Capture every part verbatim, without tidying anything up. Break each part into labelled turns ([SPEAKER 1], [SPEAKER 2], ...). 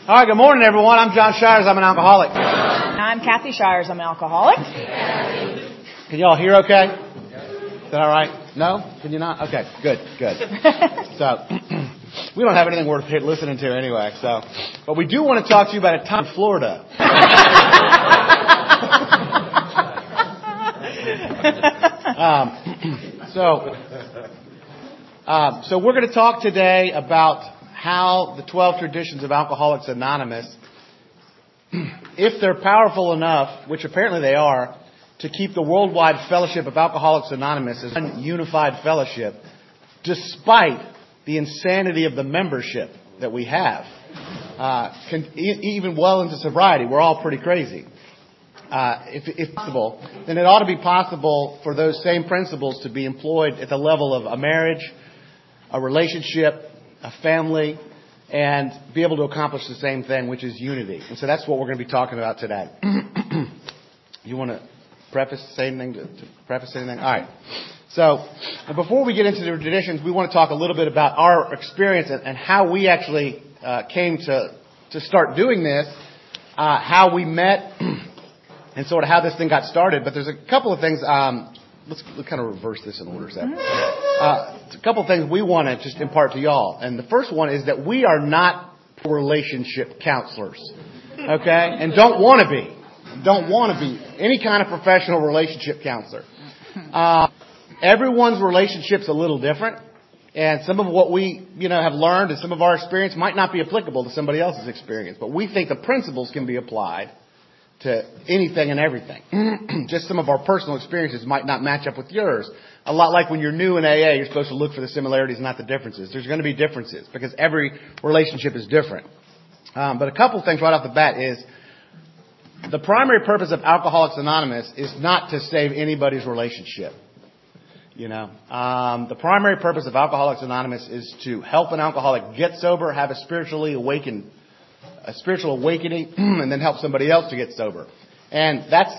[SPEAKER 1] All right, good morning, everyone. I'm John Shires. I'm an alcoholic.
[SPEAKER 2] I'm Kathy Shires. I'm an alcoholic.
[SPEAKER 1] Can y'all hear okay? Is that all right? No? Can you not? Okay, good, good. So, we don't have anything worth listening to anyway, so. But we do want to talk to you about a time in Florida. um, so, um, so we're going to talk today about how the twelve traditions of Alcoholics Anonymous, if they're powerful enough, which apparently they are, to keep the worldwide fellowship of Alcoholics Anonymous as one unified fellowship, despite the insanity of the membership that we have. Uh, can, e- even well into sobriety, we're all pretty crazy. Uh, if, if possible, then it ought to be possible for those same principles to be employed at the level of a marriage, a relationship, a family, and be able to accomplish the same thing, which is unity. And so that's what we're going to be talking about today. You want to preface, say anything, to, to preface anything? All right. So before we get into the traditions, we want to talk a little bit about our experience and, and how we actually uh, came to, to start doing this, uh, how we met, and sort of how this thing got started. But there's a couple of things. Um, let's, let's kind of reverse this in order, Seth. Uh, a couple of things we want to just impart to y'all. And the first one is that we are not relationship counselors. Okay? And don't want to be. Don't want to be any kind of professional relationship counselor. Uh, everyone's relationship's a little different. And some of what we, you know, have learned and some of our experience might not be applicable to somebody else's experience. But we think the principles can be applied to anything and everything. Just some of our personal experiences might not match up with yours. A lot like when you're new in A A, you're supposed to look for the similarities, not the differences. There's going to be differences because every relationship is different. Um, but a couple of things right off the bat is the primary purpose of Alcoholics Anonymous is not to save anybody's relationship. You know, um, the primary purpose of Alcoholics Anonymous is to help an alcoholic get sober, have a spiritually awakened a spiritual awakening, and then help somebody else to get sober. And that's,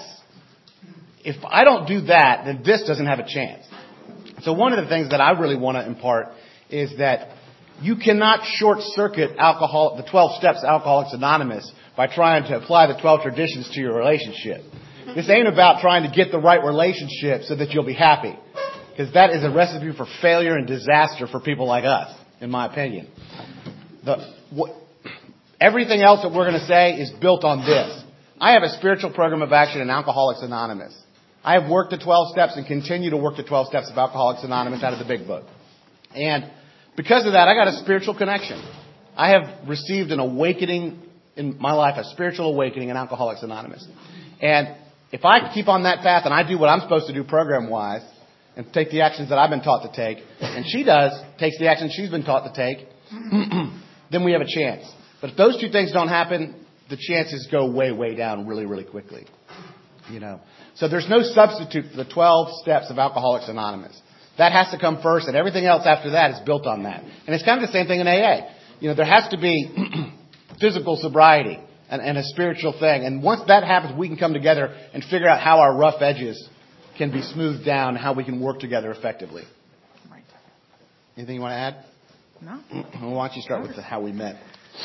[SPEAKER 1] if I don't do that, then this doesn't have a chance. So one of the things that I really want to impart is that you cannot short-circuit alcohol, the twelve steps of Alcoholics Anonymous by trying to apply the twelve traditions to your relationship. This ain't about trying to get the right relationship so that you'll be happy. Because that is a recipe for failure and disaster for people like us, in my opinion. The, what, Everything else that we're going to say is built on this. I have a spiritual program of action in Alcoholics Anonymous. I have worked the twelve steps and continue to work the twelve steps of Alcoholics Anonymous out of the big book. And because of that, I got a spiritual connection. I have received an awakening in my life, a spiritual awakening in Alcoholics Anonymous. And if I keep on that path and I do what I'm supposed to do program-wise and take the actions that I've been taught to take, and she does, takes the actions she's been taught to take, then we have a chance. But if those two things don't happen, the chances go way, way down really, really quickly. You know. So there's no substitute for the twelve steps of Alcoholics Anonymous. That has to come first, and everything else after that is built on that. And it's kind of the same thing in A A. You know, there has to be physical sobriety and, and a spiritual thing. And once that happens, we can come together and figure out how our rough edges can be smoothed down, how we can work together effectively. Right. Anything you want to add?
[SPEAKER 2] No.
[SPEAKER 1] Well, why don't you start with the, how we met?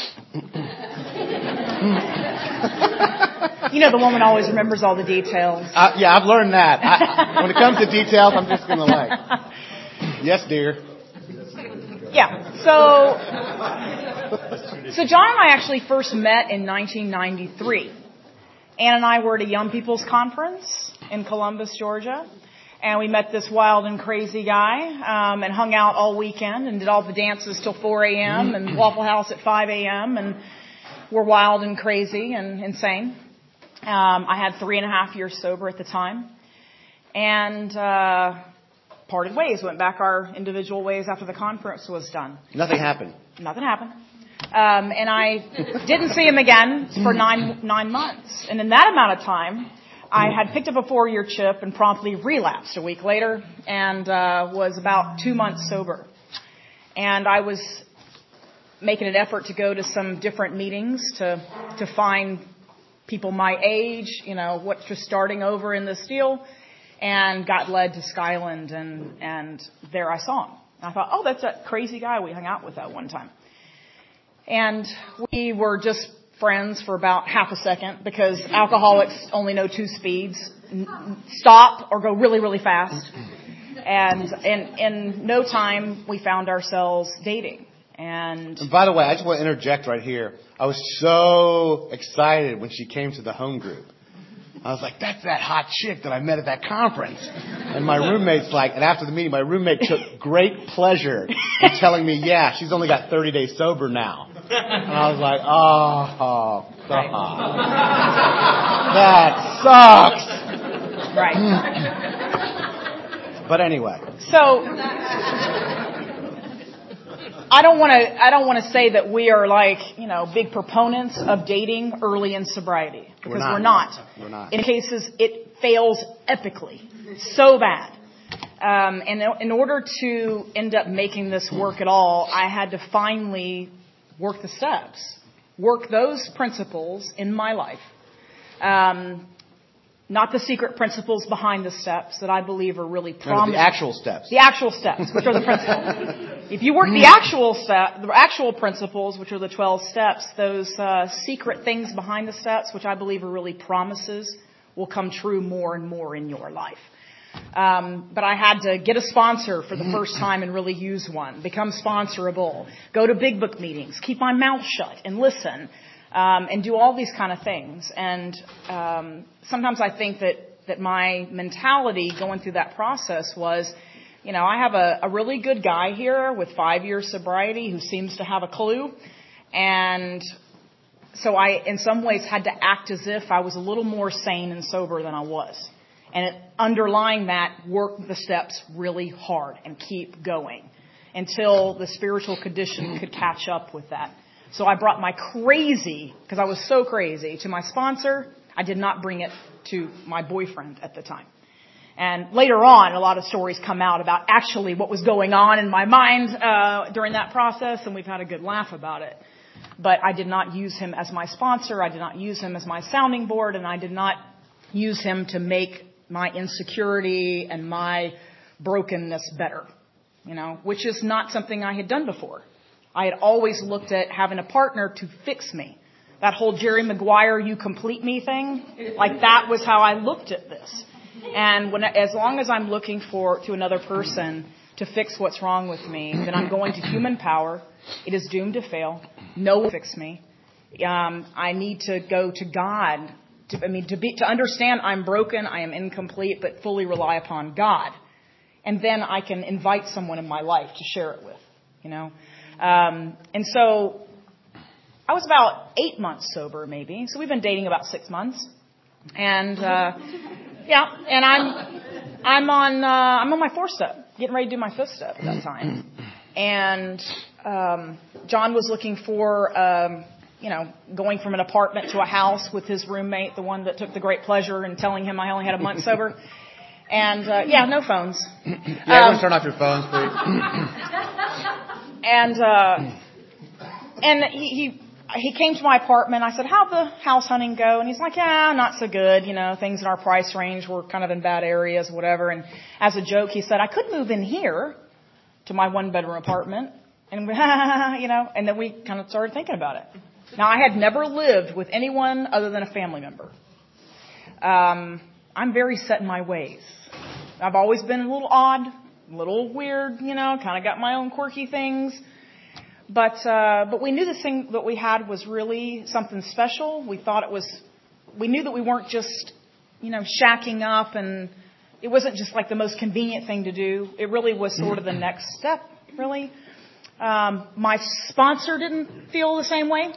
[SPEAKER 2] You know, the woman always remembers all the details.
[SPEAKER 1] Uh, yeah, I've learned that. I, when it comes to details, I'm just going to like, yes, dear.
[SPEAKER 2] Yeah. So, so John and I actually first met in nineteen ninety-three. Ann and I were at a young people's conference in Columbus, Georgia. And we met this wild and crazy guy um, and hung out all weekend and did all the dances till four a.m. and Waffle House at five a.m. and were wild and crazy and insane. Um, I had three and a half years sober at the time. And uh, parted ways, went back our individual ways after the conference was done.
[SPEAKER 1] Nothing happened.
[SPEAKER 2] Nothing happened. Um, and I didn't see him again for nine nine months. And in that amount of time, I had picked up a four-year chip and promptly relapsed a week later and uh, was about two months sober. And I was making an effort to go to some different meetings to to find people my age, you know, what's just starting over in this deal, and got led to Skyland, and, and there I saw him. And I thought, oh, that's that crazy guy we hung out with that one time. And we were just friends for about half a second because alcoholics only know two speeds, stop or go really, really fast. And in, in no time, we found ourselves dating. And,
[SPEAKER 1] and by the way, I just want to interject right here. I was so excited when she came to the home group. I was like, that's that hot chick that I met at that conference. And my roommate's like, and after the meeting, my roommate took great pleasure in telling me, yeah, she's only got thirty days sober now. And I was like, oh, God. That sucks.
[SPEAKER 2] Right.
[SPEAKER 1] But anyway.
[SPEAKER 2] So, I don't want to, I don't want to say that we are like, you know, big proponents of dating early in sobriety. Because
[SPEAKER 1] we're not.
[SPEAKER 2] We're not.
[SPEAKER 1] We're not.
[SPEAKER 2] In cases, it fails epically. So bad. Um, and in order to end up making this work at all, I had to finally work the steps. Work those principles in my life. Um, Not the secret principles behind the steps that I believe are really promising.
[SPEAKER 1] No, the actual steps.
[SPEAKER 2] The actual steps, which are the principles. If you work the actual step, the actual principles, which are the twelve steps, those uh, secret things behind the steps, which I believe are really promises, will come true more and more in your life. Um, but I had to get a sponsor for the first time and really use one. Become sponsorable. Go to big book meetings. Keep my mouth shut and listen. Um, and do all these kind of things. And um, sometimes I think that, that my mentality going through that process was, you know, I have a, a really good guy here with five years sobriety who seems to have a clue. And so I, in some ways, had to act as if I was a little more sane and sober than I was. And it, underlying that, work the steps really hard and keep going until the spiritual condition could catch up with that. So I brought my crazy, because I was so crazy, to my sponsor. I did not bring it to my boyfriend at the time. And later on, a lot of stories come out about actually what was going on in my mind uh, during that process, and we've had a good laugh about it. But I did not use him as my sponsor. I did not use him as my sounding board, and I did not use him to make my insecurity and my brokenness better, you know, which is not something I had done before. I had always looked at having a partner to fix me. That whole Jerry Maguire, you complete me thing, like that was how I looked at this. And when, as long as I'm looking for to another person to fix what's wrong with me, then I'm going to human power. It is doomed to fail. No one will fix me. Um, I need to go to God. To, I mean, to be to understand I'm broken, I am incomplete, but fully rely upon God. And then I can invite someone in my life to share it with. You know. Um, and so I was about eight months sober, maybe. So we've been dating about six months. And, uh, yeah, and I'm, I'm on, uh, I'm on my fourth step, getting ready to do my fifth step at that time. And, um, John was looking for, um, you know, going from an apartment to a house with his roommate, the one that took the great pleasure in telling him I only had a month sober. And, uh, yeah, no phones.
[SPEAKER 1] Yeah, everyone um, turn off your phones, please.
[SPEAKER 2] And, uh, and he, he, he came to my apartment. I said, how'd the house hunting go? And he's like, yeah, not so good. You know, things in our price range were kind of in bad areas, whatever. And as a joke, he said, I could move in here to my one bedroom apartment. And we, you know, and then we kind of started thinking about it. Now, I had never lived with anyone other than a family member. Um, I'm very set in my ways. I've always been a little odd. A little weird, you know, kind of got my own quirky things. But, uh, but we knew this thing that we had was really something special. We thought it was, we knew that we weren't just, you know, shacking up, and it wasn't just like the most convenient thing to do. It really was sort of the next step, really. Um, my sponsor didn't feel the same way.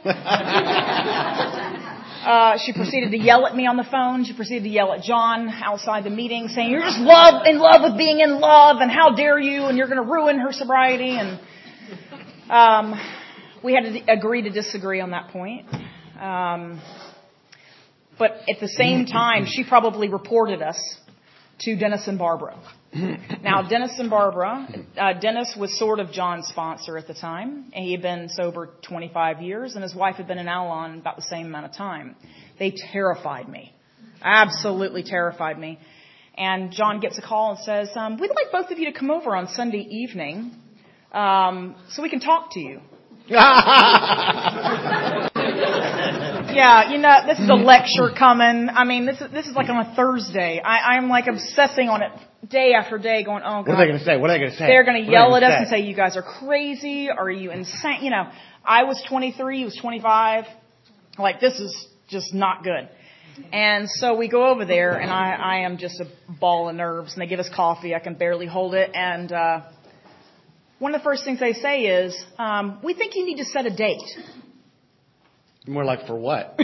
[SPEAKER 2] Uh, she proceeded to yell at me on the phone. She proceeded to yell at John outside the meeting, saying, you're just love in love with being in love, and how dare you, and you're going to ruin her sobriety. And um, we had to agree to disagree on that point. Um, but at the same time, she probably reported us to Dennis and Barbara. Now, Dennis and Barbara, uh, Dennis was sort of John's sponsor at the time, and he had been sober twenty-five years, and his wife had been in Al-Anon about the same amount of time. They terrified me, absolutely terrified me. And John gets a call and says, um, we'd like both of you to come over on Sunday evening um, so we can talk to you. Yeah, you know, this is a lecture coming. I mean, this is this is like on a Thursday. I, I'm like obsessing on it day after day, going, oh, God.
[SPEAKER 1] What are they going to say? What are they going to say?
[SPEAKER 2] They're going to yell at us
[SPEAKER 1] say?
[SPEAKER 2] and say, you guys are crazy. Are you insane? You know, I was twenty-three, he was twenty-five. Like, this is just not good. And so we go over there, and I, I am just a ball of nerves. And they give us coffee. I can barely hold it. And uh, one of the first things they say is, um, we think you need to set a date.
[SPEAKER 1] More like for what?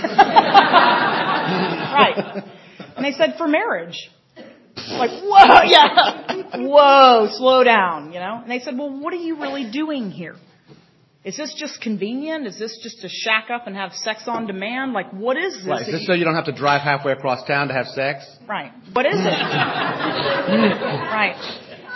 [SPEAKER 2] Right. And they said for marriage. Like, whoa, yeah. Whoa, slow down, you know. And they said, well, what are you really doing here? Is this just convenient? Is this just to shack up and have sex on demand? Like, what is this?
[SPEAKER 1] Right. Is this so you don't have to drive halfway across town to have sex?
[SPEAKER 2] Right. What is it? Right.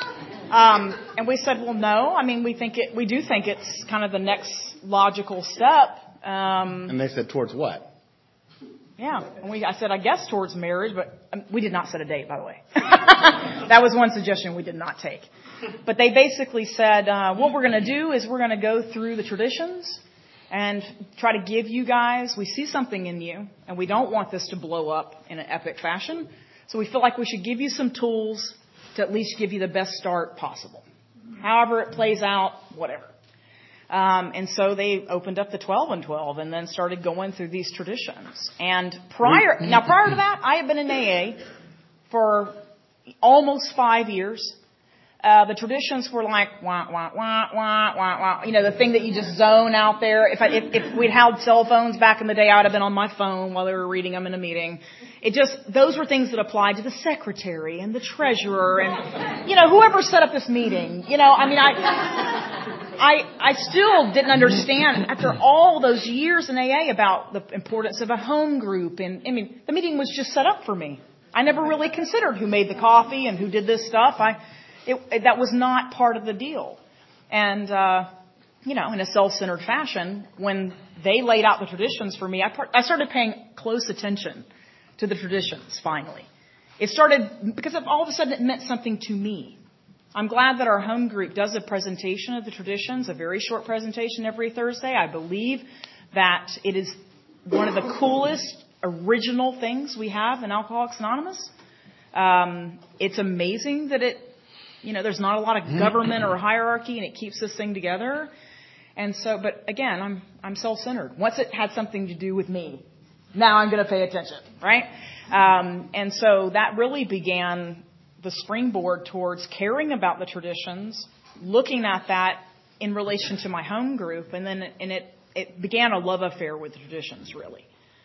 [SPEAKER 2] Um, and we said, well, no. I mean, we think it. We do think it's kind of the next logical step. Um,
[SPEAKER 1] and they said, towards what?
[SPEAKER 2] Yeah. And we, I said, I guess towards marriage, but um, we did not set a date, by the way. That was one suggestion we did not take. But they basically said, uh, what we're going to do is we're going to go through the traditions and try to give you guys, we see something in you, and we don't want this to blow up in an epic fashion. So we feel like we should give you some tools to at least give you the best start possible. However it plays out, whatever. Um, and so they opened up the twelve and twelve and then started going through these traditions. And prior, now prior to that, I had been in A A for almost five years. Uh, the traditions were like, wah, wah, wah, wah, wah, wah. You know, the thing that you just zone out there. If, I, if, if we'd had cell phones back in the day, I would have been on my phone while they were reading them in a meeting. It just, those were things that applied to the secretary and the treasurer and, you know, whoever set up this meeting. You know, I mean, I, I, I still didn't understand after all those years in A A about the importance of a home group. And, I mean, the meeting was just set up for me. I never really considered who made the coffee and who did this stuff. I, It, it, that was not part of the deal. And, uh, you know, in a self-centered fashion, when they laid out the traditions for me, I, part, I started paying close attention to the traditions, finally. It started, because of, all of a sudden it meant something to me. I'm glad that our home group does a presentation of the traditions, a very short presentation every Thursday. I believe that it is one of the coolest, original things we have in Alcoholics Anonymous. Um, it's amazing that it, You know, there's not a lot of government or hierarchy, and it keeps this thing together. And so, but again, I'm I'm self-centered. Once it had something to do with me, now I'm going to pay attention, right? Um, and so that really began the springboard towards caring about the traditions, looking at that in relation to my home group, and then and it it began a love affair with the traditions, really,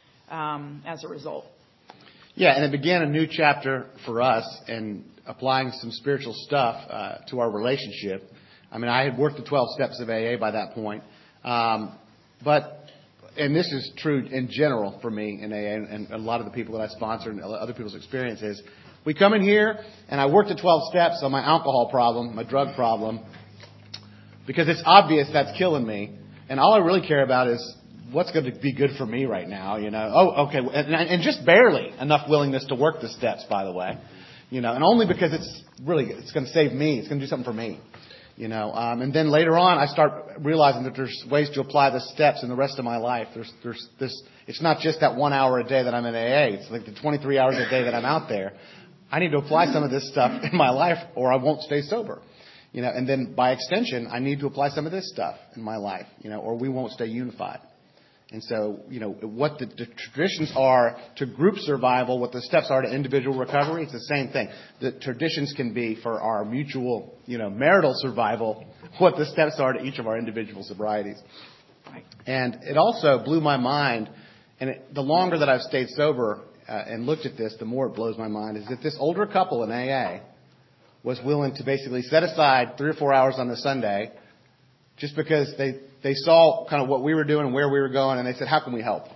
[SPEAKER 2] um, as a result.
[SPEAKER 1] Yeah, and it began a new chapter for us in applying some spiritual stuff uh, to our relationship. I mean, I had worked the twelve steps of A A by that point. Um, but, and this is true in general for me in A A and, and a lot of the people that I sponsor and other people's experiences. We come in here and I work the twelve steps on my alcohol problem, my drug problem, because it's obvious that's killing me. And all I really care about is what's going to be good for me right now, you know. Oh, okay. And, and just barely enough willingness to work the steps, by the way. You know, and only because it's really, it's going to save me. It's going to do something for me. You know, um, and then later on, I start realizing that there's ways to apply the steps in the rest of my life. There's, there's this, it's not just that one hour a day that I'm in A A. It's like the twenty-three hours a day that I'm out there. I need to apply some of this stuff in my life or I won't stay sober. You know, and then by extension, I need to apply some of this stuff in my life, you know, or we won't stay unified. And so, you know, what the, the traditions are to group survival, what the steps are to individual recovery, it's the same thing. The traditions can be for our mutual, you know, marital survival, what the steps are to each of our individual sobrieties. And it also blew my mind, and it, the longer that I've stayed sober uh, and looked at this, the more it blows my mind, is that this older couple in A A was willing to basically set aside three or four hours on the Sunday just because they They saw kind of what we were doing and where we were going, and they said, how can we help?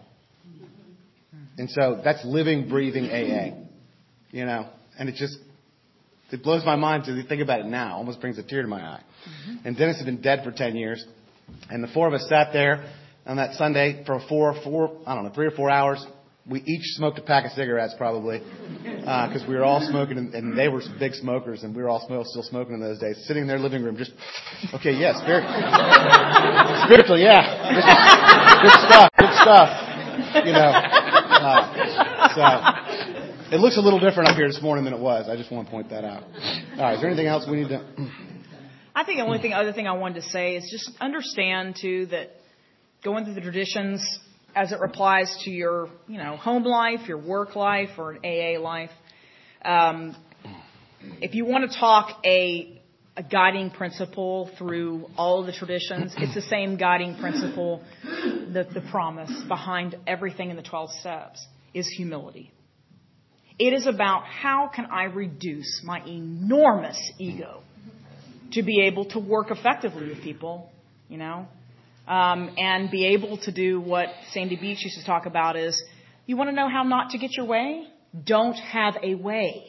[SPEAKER 1] And so that's living, breathing A A, you know, and it just, it blows my mind to think about it now. Almost brings a tear to my eye. Mm-hmm. And Dennis had been dead for ten years, and the four of us sat there on that Sunday for four, four, I don't know, three or four hours, we each smoked a pack of cigarettes probably, because uh, we were all smoking, and, and they were big smokers, and we were all sm- still smoking in those days. Sitting in their living room, just okay, yes, yeah, spirit, spiritual, yeah, good, good stuff, good stuff, you know. Uh, so it looks a little different up here this morning than it was. I just want to point that out. All right, is there anything else we need to?
[SPEAKER 2] I think the only thing, other thing I wanted to say is just understand too that going through the traditions, as it applies to your, you know, home life, your work life, or an A A life. Um, if you want to talk a, a guiding principle through all of the traditions, it's the same guiding principle. The, the promise behind everything in the twelve steps is humility. It is about how can I reduce my enormous ego to be able to work effectively with people, you know. Um, and be able to do what Sandy Beach used to talk about is, you want to know how not to get your way? Don't have a way.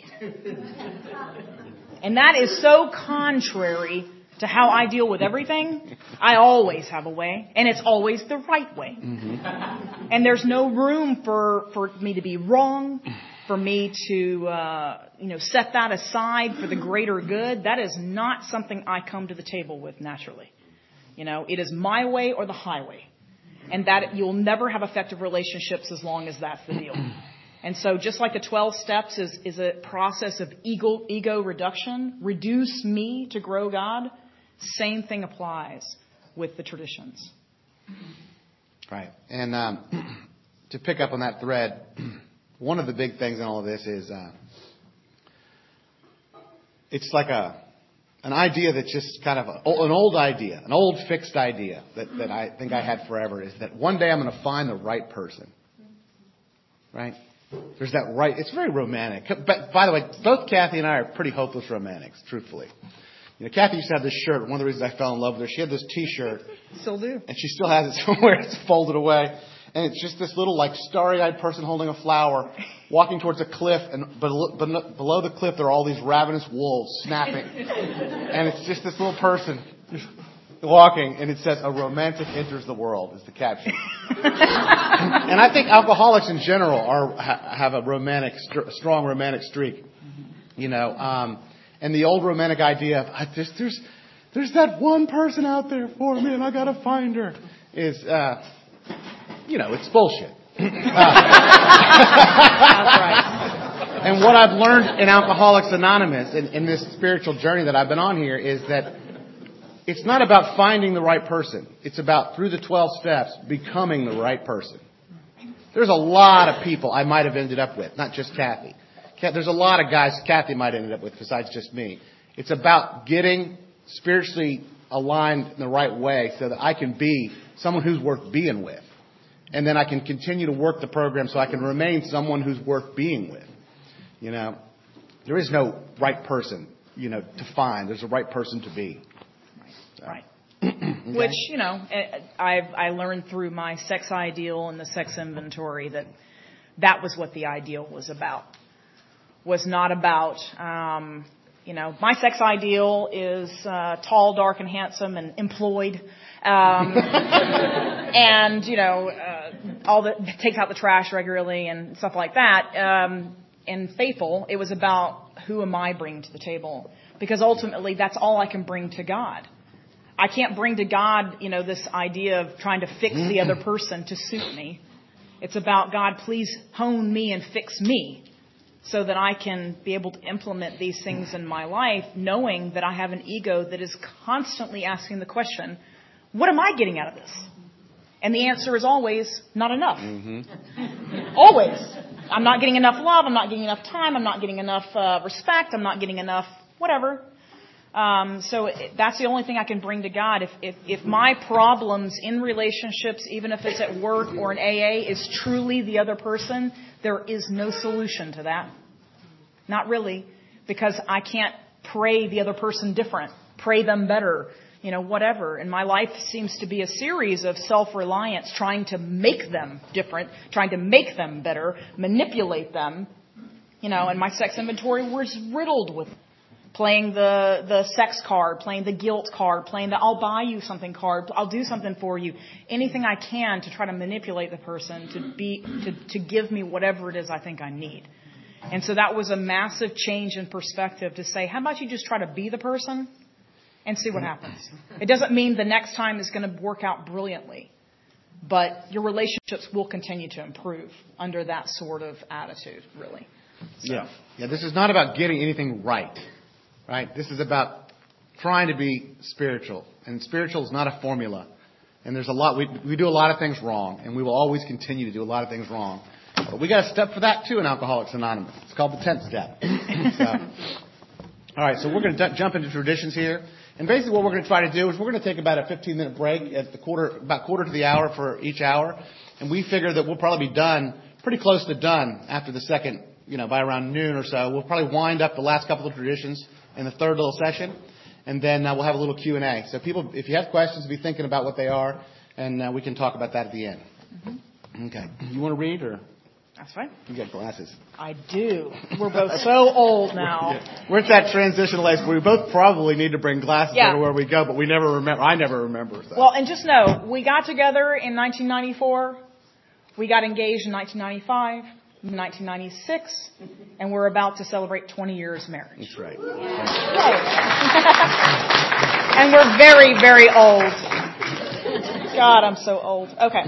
[SPEAKER 2] And that is so contrary to how I deal with everything. I always have a way, and it's always the right way. Mm-hmm. And there's no room for, for me to be wrong, for me to uh, you know set that aside for the greater good. That is not something I come to the table with naturally. You know, it is my way or the highway. And that you'll never have effective relationships as long as that's the deal. And so just like the twelve steps is, is a process of ego, ego reduction, reduce me to grow God, same thing applies with the traditions.
[SPEAKER 1] Right. And um, to pick up on that thread, one of the big things in all of this is uh, it's like a... An idea that's just kind of a, an old idea, an old fixed idea that, that I think I had forever is that one day I'm going to find the right person. Right? There's that right. It's very romantic. But by the way, both Kathy and I are pretty hopeless romantics, truthfully. You know, Kathy used to have this shirt. One of the reasons I fell in love with her, she had this T-shirt.
[SPEAKER 2] Still do.
[SPEAKER 1] And she still has it somewhere. It's folded away. And it's just this little, like, starry-eyed person holding a flower, walking towards a cliff, and below, below the cliff there are all these ravenous wolves snapping. And it's just this little person just walking, and it says, "A romantic enters the world," is the caption. And I think alcoholics in general are have a romantic, strong romantic streak. You know, um, and the old romantic idea of, I just, there's, there's that one person out there for me, and I got to find her, is... Uh, You know, it's bullshit. uh,
[SPEAKER 2] That's right.
[SPEAKER 1] And what I've learned in Alcoholics Anonymous, in, in this spiritual journey that I've been on here, is that it's not about finding the right person. It's about, through the twelve steps, becoming the right person. There's a lot of people I might have ended up with, not just Kathy. There's a lot of guys Kathy might have ended up with besides just me. It's about getting spiritually aligned in the right way so that I can be someone who's worth being with. And then I can continue to work the program so I can remain someone who's worth being with. You know, there is no right person, you know, to find. There's a right person to be.
[SPEAKER 2] So. Right. Okay. Which, you know, I've, I learned through my sex ideal and the sex inventory that that was what the ideal was about. Was not about, um, you know, my sex ideal is uh, tall, dark, and handsome and employed. Um, and, you know, uh, all the, takes out the trash regularly and stuff like that. Um, and faithful, it was about who am I bringing to the table? Because ultimately that's all I can bring to God. I can't bring to God, you know, this idea of trying to fix the other person to suit me. It's about, God, please hone me and fix me so that I can be able to implement these things in my life, knowing that I have an ego that is constantly asking the question, what am I getting out of this? And the answer is always, not enough. Mm-hmm. Always. I'm not getting enough love. I'm not getting enough time. I'm not getting enough uh, respect. I'm not getting enough whatever. Um, so it, that's the only thing I can bring to God. If, if, if my problems in relationships, even if it's at work or in A A, is truly the other person, there is no solution to that. Not really. Because I can't pray the other person different, pray them better, you know, whatever. And my life seems to be a series of self-reliance, trying to make them different, trying to make them better, manipulate them. You know, and my sex inventory was riddled with playing the, the sex card, playing the guilt card, playing the I'll buy you something card, I'll do something for you. Anything I can to try to manipulate the person to be, to, to give me whatever it is I think I need. And so that was a massive change in perspective to say, how about you just try to be the person and see what happens? It doesn't mean the next time is going to work out brilliantly, but your relationships will continue to improve under that sort of attitude, really. So.
[SPEAKER 1] Yeah. Yeah. This is not about getting anything right, right? This is about trying to be spiritual, and spiritual is not a formula. And there's a lot, we, we do a lot of things wrong, and we will always continue to do a lot of things wrong. But we got a step for that too in Alcoholics Anonymous. It's called the tenth step. So, all right, so we're going to d- jump into traditions here. And basically what we're going to try to do is we're going to take about a fifteen minute break at the quarter, about quarter to the hour for each hour. And we figure that we'll probably be done, pretty close to done after the second, you know, by around noon or so. We'll probably wind up the last couple of traditions in the third little session. And then uh, we'll have a little Q and A. So people, if you have questions, be thinking about what they are, and uh, we can talk about that at the end. Mm-hmm. Okay. You want to read or?
[SPEAKER 2] That's fine.
[SPEAKER 1] You got glasses.
[SPEAKER 2] I do. We're both so old now.
[SPEAKER 1] Yeah. We're at that transitional age where we both probably need to bring glasses
[SPEAKER 2] yeah.
[SPEAKER 1] everywhere we go, but we never remember. I never remember. So.
[SPEAKER 2] Well, and just know, we got together in nineteen ninety-four. We got engaged in nineteen ninety-five, nineteen ninety-six, and we're about to celebrate twenty years of marriage.
[SPEAKER 1] That's right.
[SPEAKER 2] Right. And we're very, very old. God, I'm so old. Okay.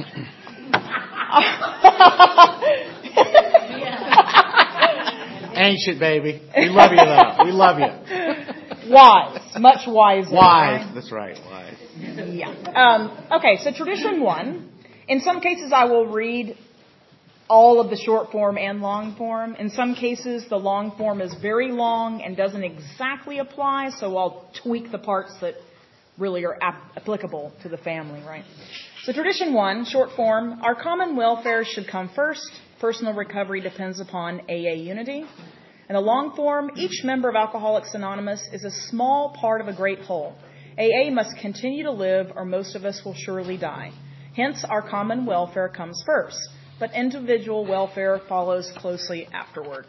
[SPEAKER 1] Ancient, baby. We love you, though. We love you.
[SPEAKER 2] Wise. Much wiser.
[SPEAKER 1] Wise.
[SPEAKER 2] Right?
[SPEAKER 1] That's right. Wise.
[SPEAKER 2] Yeah. Um, okay, so tradition one. In some cases, I will read all of the short form and long form. In some cases, the long form is very long and doesn't exactly apply, so I'll tweak the parts that really are ap- applicable to the family, right? So tradition one, short form, our common welfare should come first. Personal recovery depends upon A A unity. And the long form, each member of Alcoholics Anonymous is a small part of a great whole. A A must continue to live or most of us will surely die. Hence, our common welfare comes first, but individual welfare follows closely afterward.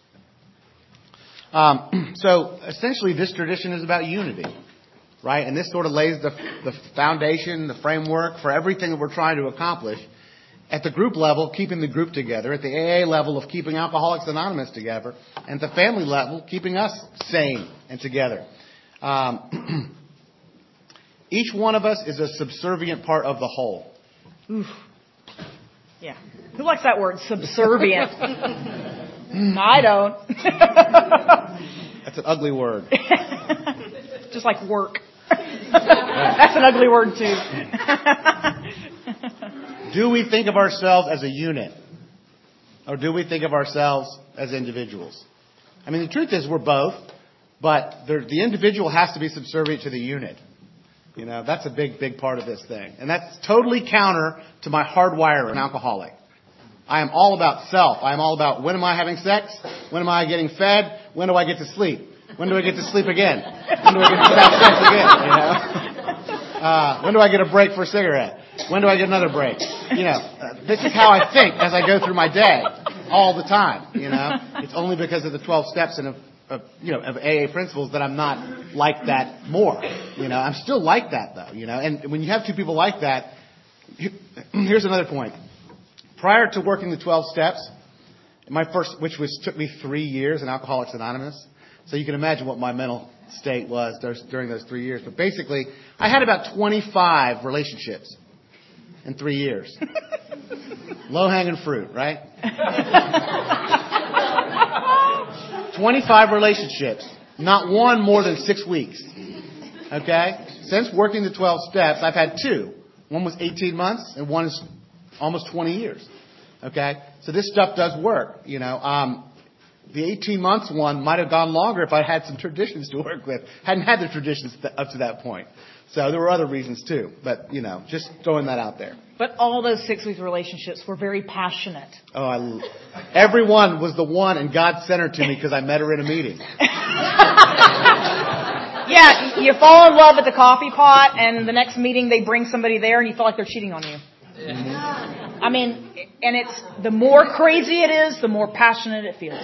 [SPEAKER 1] Um, so essentially this tradition is about unity, right? And this sort of lays the, the foundation, the framework for everything that we're trying to accomplish. At the group level, keeping the group together. At the A A level of keeping Alcoholics Anonymous together. And at the family level, keeping us sane and together. Um, each one of us is a subservient part of the whole.
[SPEAKER 2] Oof. Yeah. Who likes that word, subservient? I don't.
[SPEAKER 1] That's an ugly word.
[SPEAKER 2] Just like work. That's an ugly word, too.
[SPEAKER 1] Do we think of ourselves as a unit? Or do we think of ourselves as individuals? I mean, the truth is we're both, but the individual has to be subservient to the unit. You know, that's a big, big part of this thing. And that's totally counter to my hardwire an alcoholic. I am all about self. I am all about when am I having sex? When am I getting fed? When do I get to sleep? When do I get to sleep again? When do I get to have sex again? You know? Uh, when do I get a break for a cigarette? When do I get another break? You know, uh, this is how I think as I go through my day all the time. You know, it's only because of the twelve steps and of, of you know of A A principles that I'm not like that more. You know, I'm still like that though. You know, and when you have two people like that, here's another point. Prior to working the twelve steps, my first, which was took me three years in Alcoholics Anonymous, so you can imagine what my mental state was during those three years. But basically, I had about twenty-five relationships in three years. Low-hanging fruit, right? twenty-five relationships. Not one more than six weeks. Okay? Since working the twelve steps, I've had two. One was eighteen months, and one is almost twenty years. Okay? So this stuff does work, you know. Um, the eighteen months one might have gone longer if I had some traditions to work with. Hadn't had the traditions th- up to that point. So there were other reasons too. But, you know, just throwing that out there.
[SPEAKER 2] But all those six-week relationships were very passionate.
[SPEAKER 1] Oh, I, everyone was the one, and God sent her to me because I met her in a meeting.
[SPEAKER 2] Yeah, you fall in love at the coffee pot, and the next meeting they bring somebody there, and you feel like they're cheating on you.
[SPEAKER 1] Mm-hmm.
[SPEAKER 2] I mean, and it's the more crazy it is, the more passionate it feels.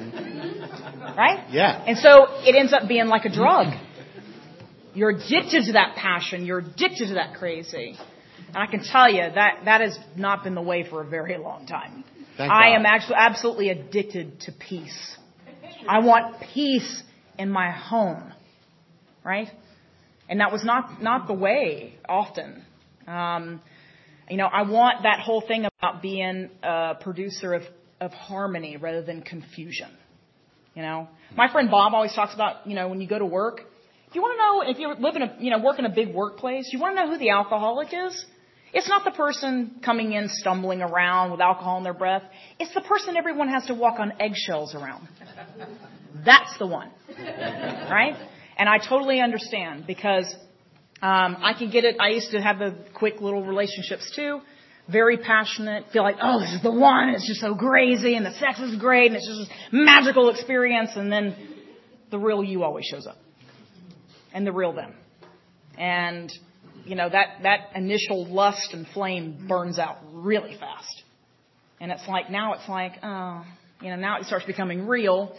[SPEAKER 2] Right?
[SPEAKER 1] Yeah.
[SPEAKER 2] And so it ends up being like a drug. You're addicted to that passion. You're addicted to that crazy. And I can tell you that that has not been the way for a very long time.
[SPEAKER 1] Thank
[SPEAKER 2] I
[SPEAKER 1] God.
[SPEAKER 2] am actually absolutely addicted to peace. I want peace in my home. Right? And that was not, not the way often. Um, you know, I want that whole thing about being a producer of, of harmony rather than confusion. You know, my friend Bob always talks about, you know, when you go to work, if you want to know, if you live in a, you know, work in a big workplace, you want to know who the alcoholic is? It's not the person coming in stumbling around with alcohol in their breath. It's the person everyone has to walk on eggshells around. That's the one. Right? And I totally understand because um, I can get it. I used to have the quick little relationships too. Very passionate. Feel like, oh, this is the one. It's just so crazy and the sex is great and it's just this magical experience. And then the real you always shows up. And the real them. And, you know, that, that initial lust and flame burns out really fast. And it's like, now it's like, oh, you know, now it starts becoming real.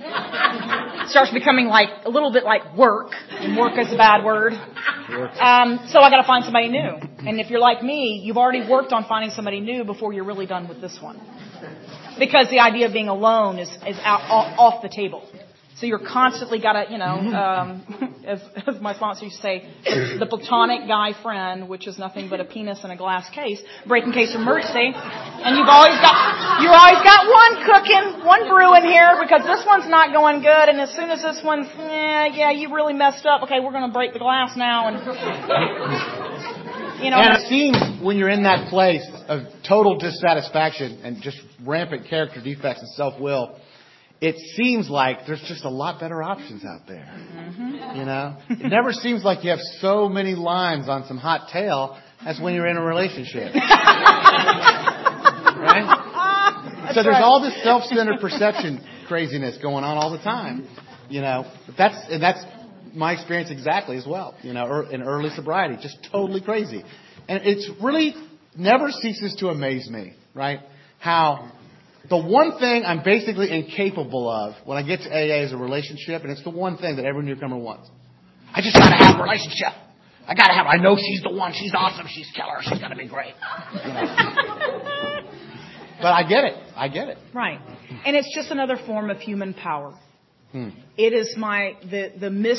[SPEAKER 2] It starts becoming like a little bit like work, and work is a bad word. Um, so I got to find somebody new. And if you're like me, you've already worked on finding somebody new before you're really done with this one, because the idea of being alone is is out, off the table. So you're constantly got to, you know, um, as, as my sponsor used to say, the platonic guy friend, which is nothing but a penis in a glass case, break in case of emergency. And you've always got, you've always got one cooking, one brewing here because this one's not going good. And as soon as this one's, eh, yeah, you really messed up. Okay, we're going to break the glass now. And, you know.
[SPEAKER 1] And it seems when you're in that place of total dissatisfaction and just rampant character defects and self-will, it seems like there's just a lot better options out there. Mm-hmm. You know? It never seems like you have so many lines on some hot tail as when you're in a relationship. Right? So there's all this self-centered perception craziness going on all the time. You know? But that's, and that's my experience exactly as well. You know, in early sobriety, just totally crazy. And it's really never ceases to amaze me, right? How the one thing I'm basically incapable of when I get to A A is a relationship, and it's the one thing that every newcomer wants. I just got to have a relationship. I got to have. I know she's the one. She's awesome. She's killer. She's going to be great. You know? But I get it. I get it.
[SPEAKER 2] Right, and it's just another form of human power.
[SPEAKER 1] Hmm.
[SPEAKER 2] It is my the the mis.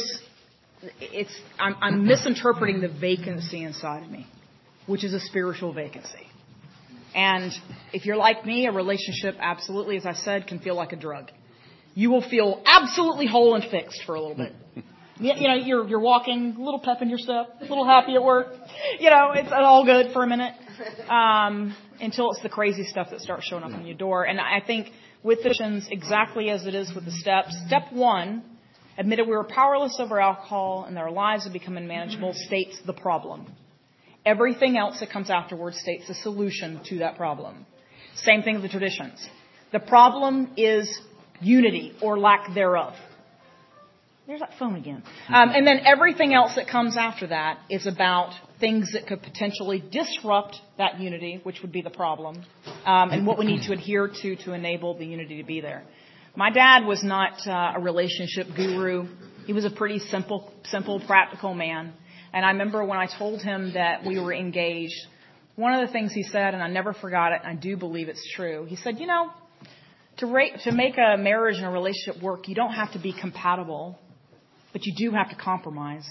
[SPEAKER 2] It's I'm, I'm misinterpreting the vacancy inside of me, which is a spiritual vacancy. And if you're like me, a relationship absolutely, as I said, can feel like a drug. You will feel absolutely whole and fixed for a little bit. You, you know, you're you're walking, a little pep in your step, a little happy at work. You know, it's all good for a minute um, until it's the crazy stuff that starts showing up on your door. And I think with the missions, exactly as it is with the steps, step one, admitted we were powerless over alcohol and that our lives had become unmanageable, states the problem. Everything else that comes afterwards states the solution to that problem. Same thing with the traditions. The problem is unity or lack thereof. There's that phone again. Um, and then everything else that comes after that is about things that could potentially disrupt that unity, which would be the problem, um, and what we need to adhere to to enable the unity to be there. My dad was not uh, a relationship guru. He was a pretty simple, simple, practical man. And I remember when I told him that we were engaged, one of the things he said, and I never forgot it, and I do believe it's true. He said, you know, to, ra- to make a marriage and a relationship work, you don't have to be compatible, but you do have to compromise.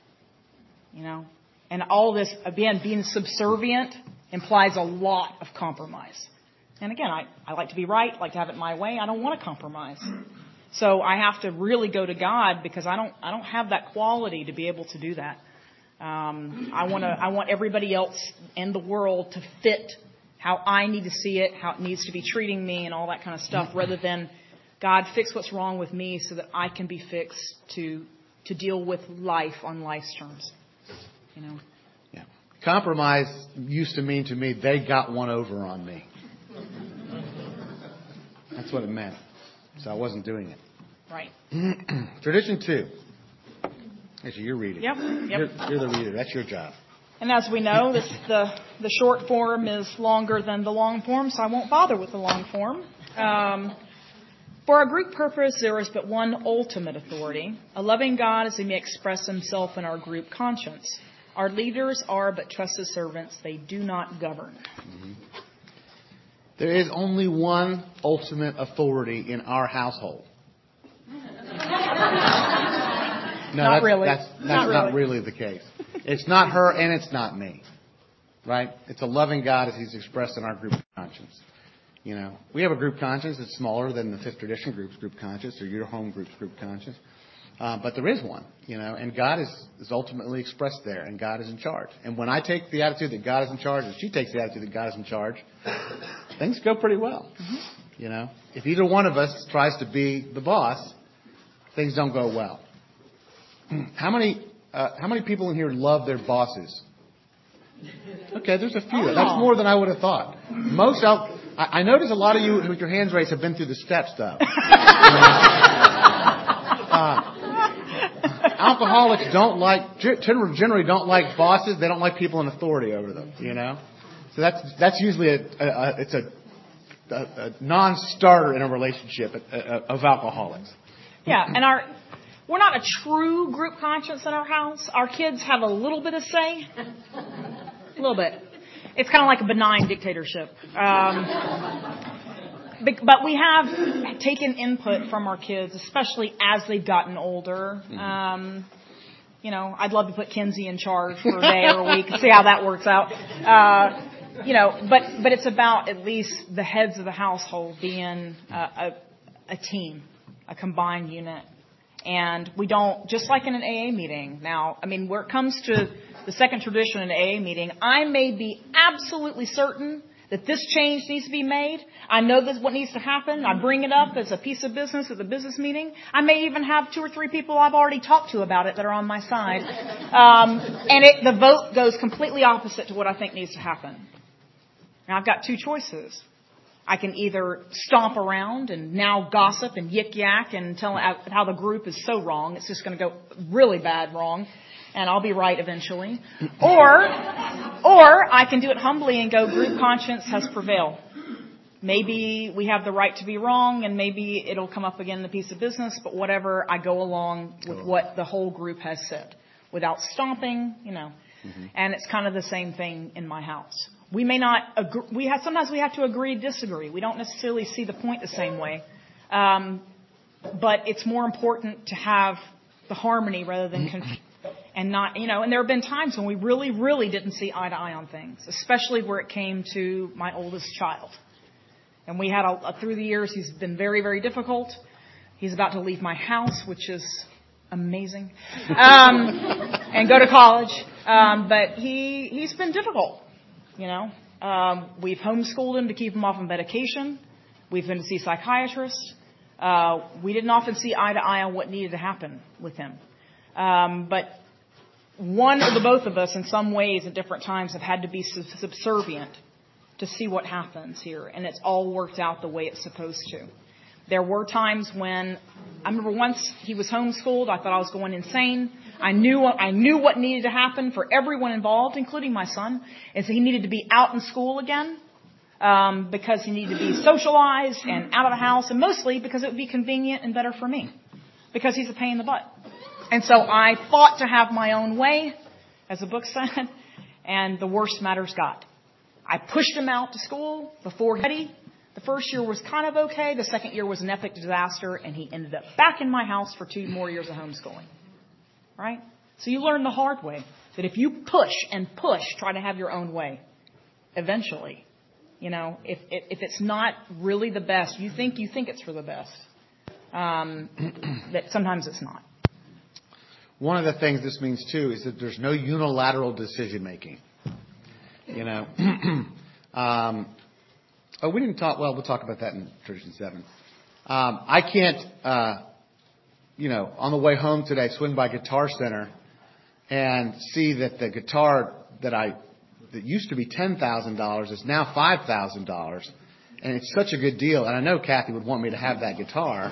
[SPEAKER 2] You know? And all this, again, being subservient implies a lot of compromise. And again, I, I like to be right, like to have it my way. I don't want to compromise. So I have to really go to God because I don't I don't have that quality to be able to do that. Um, I want to. I want everybody else in the world to fit how I need to see it, how it needs to be treating me, and all that kind of stuff. Rather than God, fix what's wrong with me, so that I can be fixed to to deal with life on life's terms. You know.
[SPEAKER 1] Yeah. Compromise used to mean to me they got one over on me. That's what it meant. So I wasn't doing it.
[SPEAKER 2] Right.
[SPEAKER 1] Tradition two. Actually, you're reading.
[SPEAKER 2] Yep. Yep.
[SPEAKER 1] You're, you're the reader. That's your job.
[SPEAKER 2] And as we know, this, the the short form is longer than the long form, so I won't bother with the long form. Um, For our group purpose, there is but one ultimate authority, a loving God as he may express himself in our group conscience. Our leaders are but trusted servants. They do not govern.
[SPEAKER 1] Mm-hmm. There is only one ultimate authority in our household. No,
[SPEAKER 2] not
[SPEAKER 1] that's,
[SPEAKER 2] really.
[SPEAKER 1] That's, that's
[SPEAKER 2] not,
[SPEAKER 1] not
[SPEAKER 2] really.
[SPEAKER 1] really the case. It's not her and it's not me. Right? It's a loving God as he's expressed in our group conscience. You know, we have a group conscience that's smaller than the Fifth Tradition group's group conscience or your home group's group conscience. Uh, but there is one, you know, and God is, is ultimately expressed there, and God is in charge. And when I take the attitude that God is in charge, and she takes the attitude that God is in charge, things go pretty well. Mm-hmm. You know, if either one of us tries to be the boss, things don't go well. How many, uh, how many people in here love their bosses? Okay, there's a few.
[SPEAKER 2] Oh.
[SPEAKER 1] That's more than I would have thought. Most out. I, I notice a lot of you with your hands raised have been through the steps, though. You know? uh, alcoholics don't like generally don't like bosses. They don't like people in authority over them. You know, so that's that's usually a, a, a it's a, a, a non-starter in a relationship of alcoholics.
[SPEAKER 2] Yeah, and our we're not a true group conscience in our house. Our kids have a little bit of say, a little bit. It's kind of like a benign dictatorship. Um, but we have taken input from our kids, especially as they've gotten older. Um, you know, I'd love to put Kinsey in charge for a day or a week and see how that works out. Uh, you know, but, but it's about at least the heads of the household being uh, a, a team, a combined unit. And we don't, just like in an A A meeting. Now, I mean, where it comes to the second tradition in an A A meeting, I may be absolutely certain that this change needs to be made. I know this what needs to happen. I bring it up as a piece of business at the business meeting. I may even have two or three people I've already talked to about it that are on my side. Um, and it, the vote goes completely opposite to what I think needs to happen. Now, I've got two choices. I can either stomp around and now gossip and yik yak and tell how the group is so wrong. It's just going to go really bad wrong. And I'll be right eventually. Or, or I can do it humbly and go, group conscience has prevailed. Maybe we have the right to be wrong, and maybe it'll come up again in the piece of business, but whatever, I go along with what the whole group has said without stomping, you know. Mm-hmm. And it's kind of the same thing in my house. We may not agree. We have, sometimes we have to agree to disagree. We don't necessarily see the point the same way. Um, but it's more important to have the harmony rather than confusion. And not, you know, and there have been times when we really, really didn't see eye to eye on things, especially where it came to my oldest child. And we had, a, through the years, he's been very, very difficult. He's about to leave my house, which is amazing, um, and go to college. Um, but he, he's been difficult, you know. Um, we've homeschooled him to keep him off of medication. We've been to see psychiatrists. Uh, we didn't often see eye to eye on what needed to happen with him. Um, but one or the both of us in some ways at different times have had to be subservient to see what happens here. And it's all worked out the way it's supposed to. There were times when, I remember once he was homeschooled, I thought I was going insane. I knew, I knew what needed to happen for everyone involved, including my son, is that he needed to be out in school again. Um, because he needed to be socialized and out of the house, and mostly because it would be convenient and better for me. Because he's a pain in the butt. And so I fought to have my own way, as the book said, and the worst matters got. I pushed him out to school before he was ready. The first year was kind of okay. The second year was an epic disaster, and he ended up back in my house for two more years of homeschooling. Right? So you learn the hard way that if you push and push, try to have your own way, eventually, you know, if if, if it's not really the best, you think you think it's for the best, um, that sometimes it's not.
[SPEAKER 1] One of the things this means, too, is that there's no unilateral decision-making. You know, um, oh, we didn't talk, well, we'll talk about that in Tradition seven. Um, I can't, uh, you know, on the way home today, swing by Guitar Center and see that the guitar that I, that used to be ten thousand dollars is now five thousand dollars. And it's such a good deal. And I know Kathy would want me to have that guitar.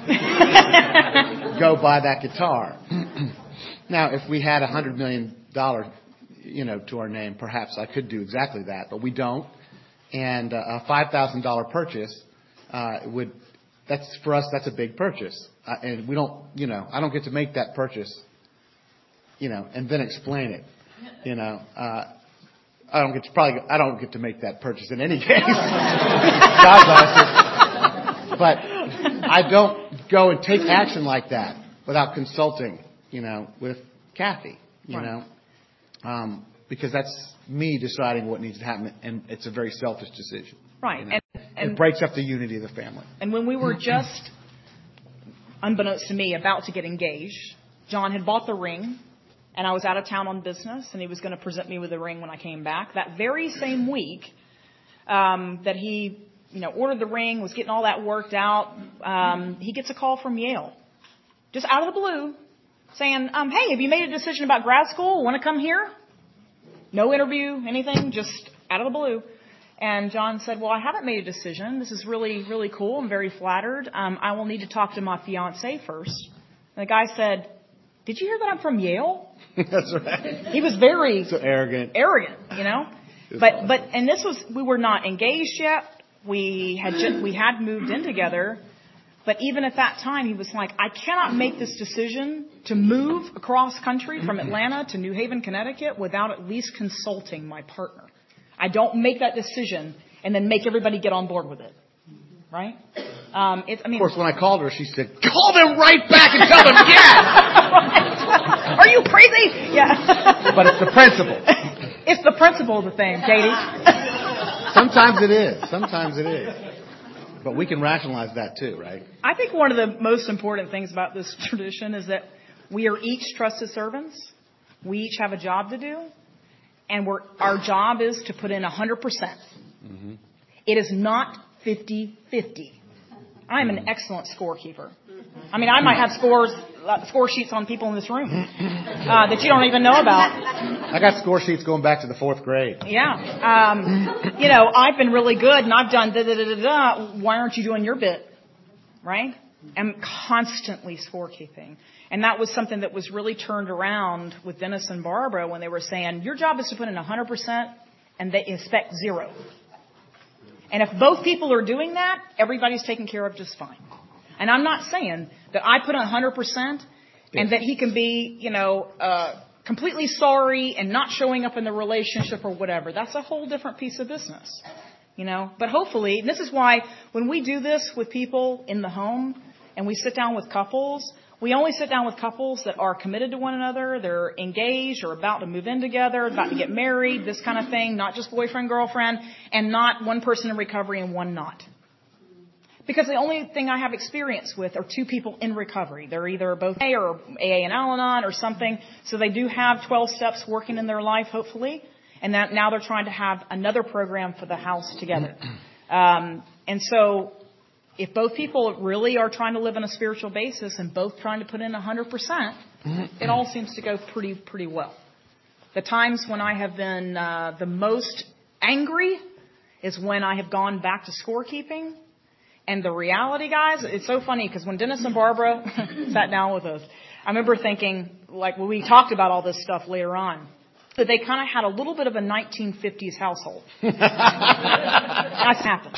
[SPEAKER 1] Go buy that guitar. Now, if we had a hundred million dollar, you know, to our name. Perhaps I could do exactly that, but we don't. And uh, a five thousand dollars purchase uh, would, that's, for us, that's a big purchase. Uh, and we don't, you know, I don't get to make that purchase, you know, and then explain it, you know. Uh, I don't get to probably, I don't get to make that purchase in any case. God bless it. But I don't go and take action like that without consulting, you know, with Kathy, you
[SPEAKER 2] right.
[SPEAKER 1] know, um, because that's me deciding what needs to happen, and it's a very selfish decision.
[SPEAKER 2] Right.
[SPEAKER 1] You know?
[SPEAKER 2] and, and
[SPEAKER 1] it breaks up the unity of the family.
[SPEAKER 2] And when we were just, unbeknownst to me, about to get engaged, John had bought the ring, and I was out of town on business, and he was going to present me with the ring when I came back. That very same week um, that he, you know, ordered the ring, was getting all that worked out, um, he gets a call from Yale, just out of the blue, saying, um, hey, have you made a decision about grad school? Want to come here? No interview, anything, just out of the blue. And John said, well, I haven't made a decision. This is really, really cool. I'm very flattered. Um, I will need to talk to my fiance first. And the guy said, did you hear that I'm from Yale?
[SPEAKER 1] That's right.
[SPEAKER 2] He was very
[SPEAKER 1] so arrogant.
[SPEAKER 2] Arrogant, you know. But awesome. but and this was we were not engaged yet. We had just, we had moved in together. But even at that time, he was like, I cannot make this decision to move across country from Atlanta to New Haven, Connecticut, without at least consulting my partner. I don't make that decision and then make everybody get on board with it. Right? Um, it's, I mean,
[SPEAKER 1] of course, when I called her, she said, call them right back and tell them yes!
[SPEAKER 2] Are you crazy? Yeah.
[SPEAKER 1] But it's the principle.
[SPEAKER 2] It's the principle of the thing, Katie.
[SPEAKER 1] Sometimes it is. Sometimes it is. But we can rationalize that too, right?
[SPEAKER 2] I think one of the most important things about this tradition is that we are each trusted servants. We each have a job to do. And we're, our job is to put in one hundred percent. Mm-hmm. It is not fifty-fifty. I'm an excellent scorekeeper. I mean, I might have scores, uh, score sheets on people in this room uh, that you don't even know about.
[SPEAKER 1] I got score sheets going back to the fourth grade.
[SPEAKER 2] Yeah. Um, you know, I've been really good and I've done da da da da da. Why aren't you doing your bit? Right? I'm constantly scorekeeping. And that was something that was really turned around with Dennis and Barbara when they were saying, your job is to put in one hundred percent and they expect zero. And if both people are doing that, everybody's taken care of just fine. And I'm not saying that I put in one hundred percent and that he can be, you know, uh, completely sorry and not showing up in the relationship or whatever. That's a whole different piece of business, you know. But hopefully, and this is why when we do this with people in the home and we sit down with couples, we only sit down with couples that are committed to one another, they're engaged or about to move in together, about to get married, this kind of thing, not just boyfriend, girlfriend, and not one person in recovery and one not. Because the only thing I have experience with are two people in recovery. They're either both A or A A and Al-Anon or something, so they do have twelve steps working in their life, hopefully, and that now they're trying to have another program for the house together. Um, and so if both people really are trying to live on a spiritual basis and both trying to put in one hundred percent, it all seems to go pretty, pretty well. The times when I have been uh, the most angry is when I have gone back to scorekeeping. And the reality, guys, it's so funny because when Dennis and Barbara sat down with us, I remember thinking, like when we talked about all this stuff later on, that they kind of had a little bit of a nineteen fifties household. That's happened.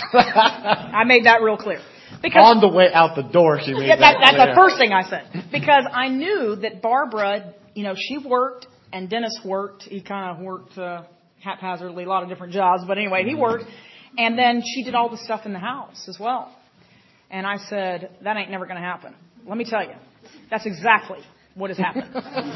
[SPEAKER 2] I made that real clear. Because,
[SPEAKER 1] on the way out the door, she made
[SPEAKER 2] yeah, that,
[SPEAKER 1] that
[SPEAKER 2] That's the first thing I said. Because I knew that Barbara, you know, she worked and Dennis worked. He kind of worked uh, haphazardly, a lot of different jobs. But anyway, he worked. And then she did all the stuff in the house as well. And I said, that ain't never going to happen. Let me tell you, that's exactly what has happened.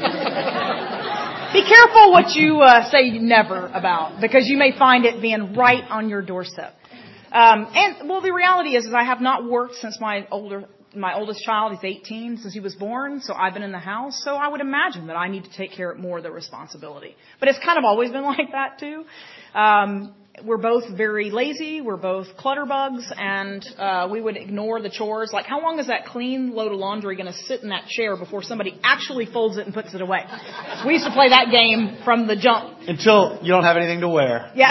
[SPEAKER 2] Be careful what you uh, say never about, because you may find it being right on your doorstep. Um, and, well, the reality is, is I have not worked since my older, my oldest child is eighteen, since he was born, so I've been in the house. So I would imagine that I need to take care of more of the responsibility. But it's kind of always been like that, too. Um, We're both very lazy. We're both clutterbugs, and uh, we would ignore the chores. Like, how long is that clean load of laundry going to sit in that chair before somebody actually folds it and puts it away? We used to play that game from the jump.
[SPEAKER 1] Until you don't have anything to wear.
[SPEAKER 2] Yeah.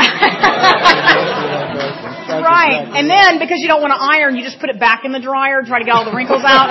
[SPEAKER 2] Right. And then, because you don't want to iron, you just put it back in the dryer, try to get all the wrinkles out.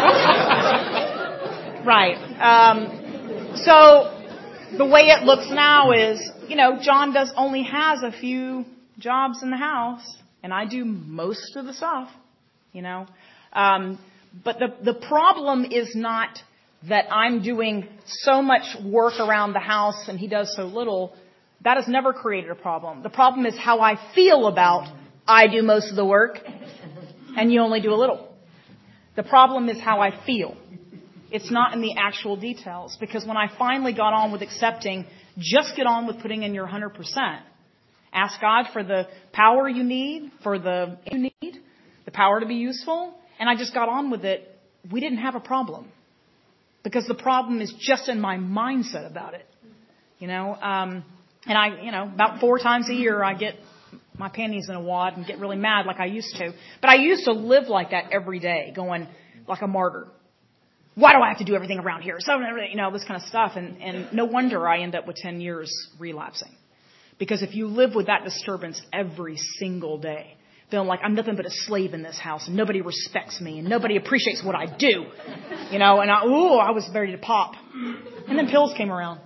[SPEAKER 2] Right. Um, so the way it looks now is you know, John does only has a few jobs in the house, and I do most of the stuff, you know. Um, but the the problem is not that I'm doing so much work around the house and he does so little. That has never created a problem. The problem is how I feel about I do most of the work and you only do a little. The problem is how I feel. It's not in the actual details, because when I finally got on with accepting, just get on with putting in your one hundred percent. Ask God for the power you need, for the you need, the power to be useful, and I just got on with it. We didn't have a problem, because the problem is just in my mindset about it, you know. Um, and I, you know, about four times a year I get my panties in a wad and get really mad like I used to. But I used to live like that every day, going like a martyr. Why do I have to do everything around here? So, you know, this kind of stuff. And, and no wonder I end up with ten years relapsing. Because if you live with that disturbance every single day, feeling like I'm nothing but a slave in this house and nobody respects me and nobody appreciates what I do, you know, and I, ooh, I was ready to pop. And then pills came around.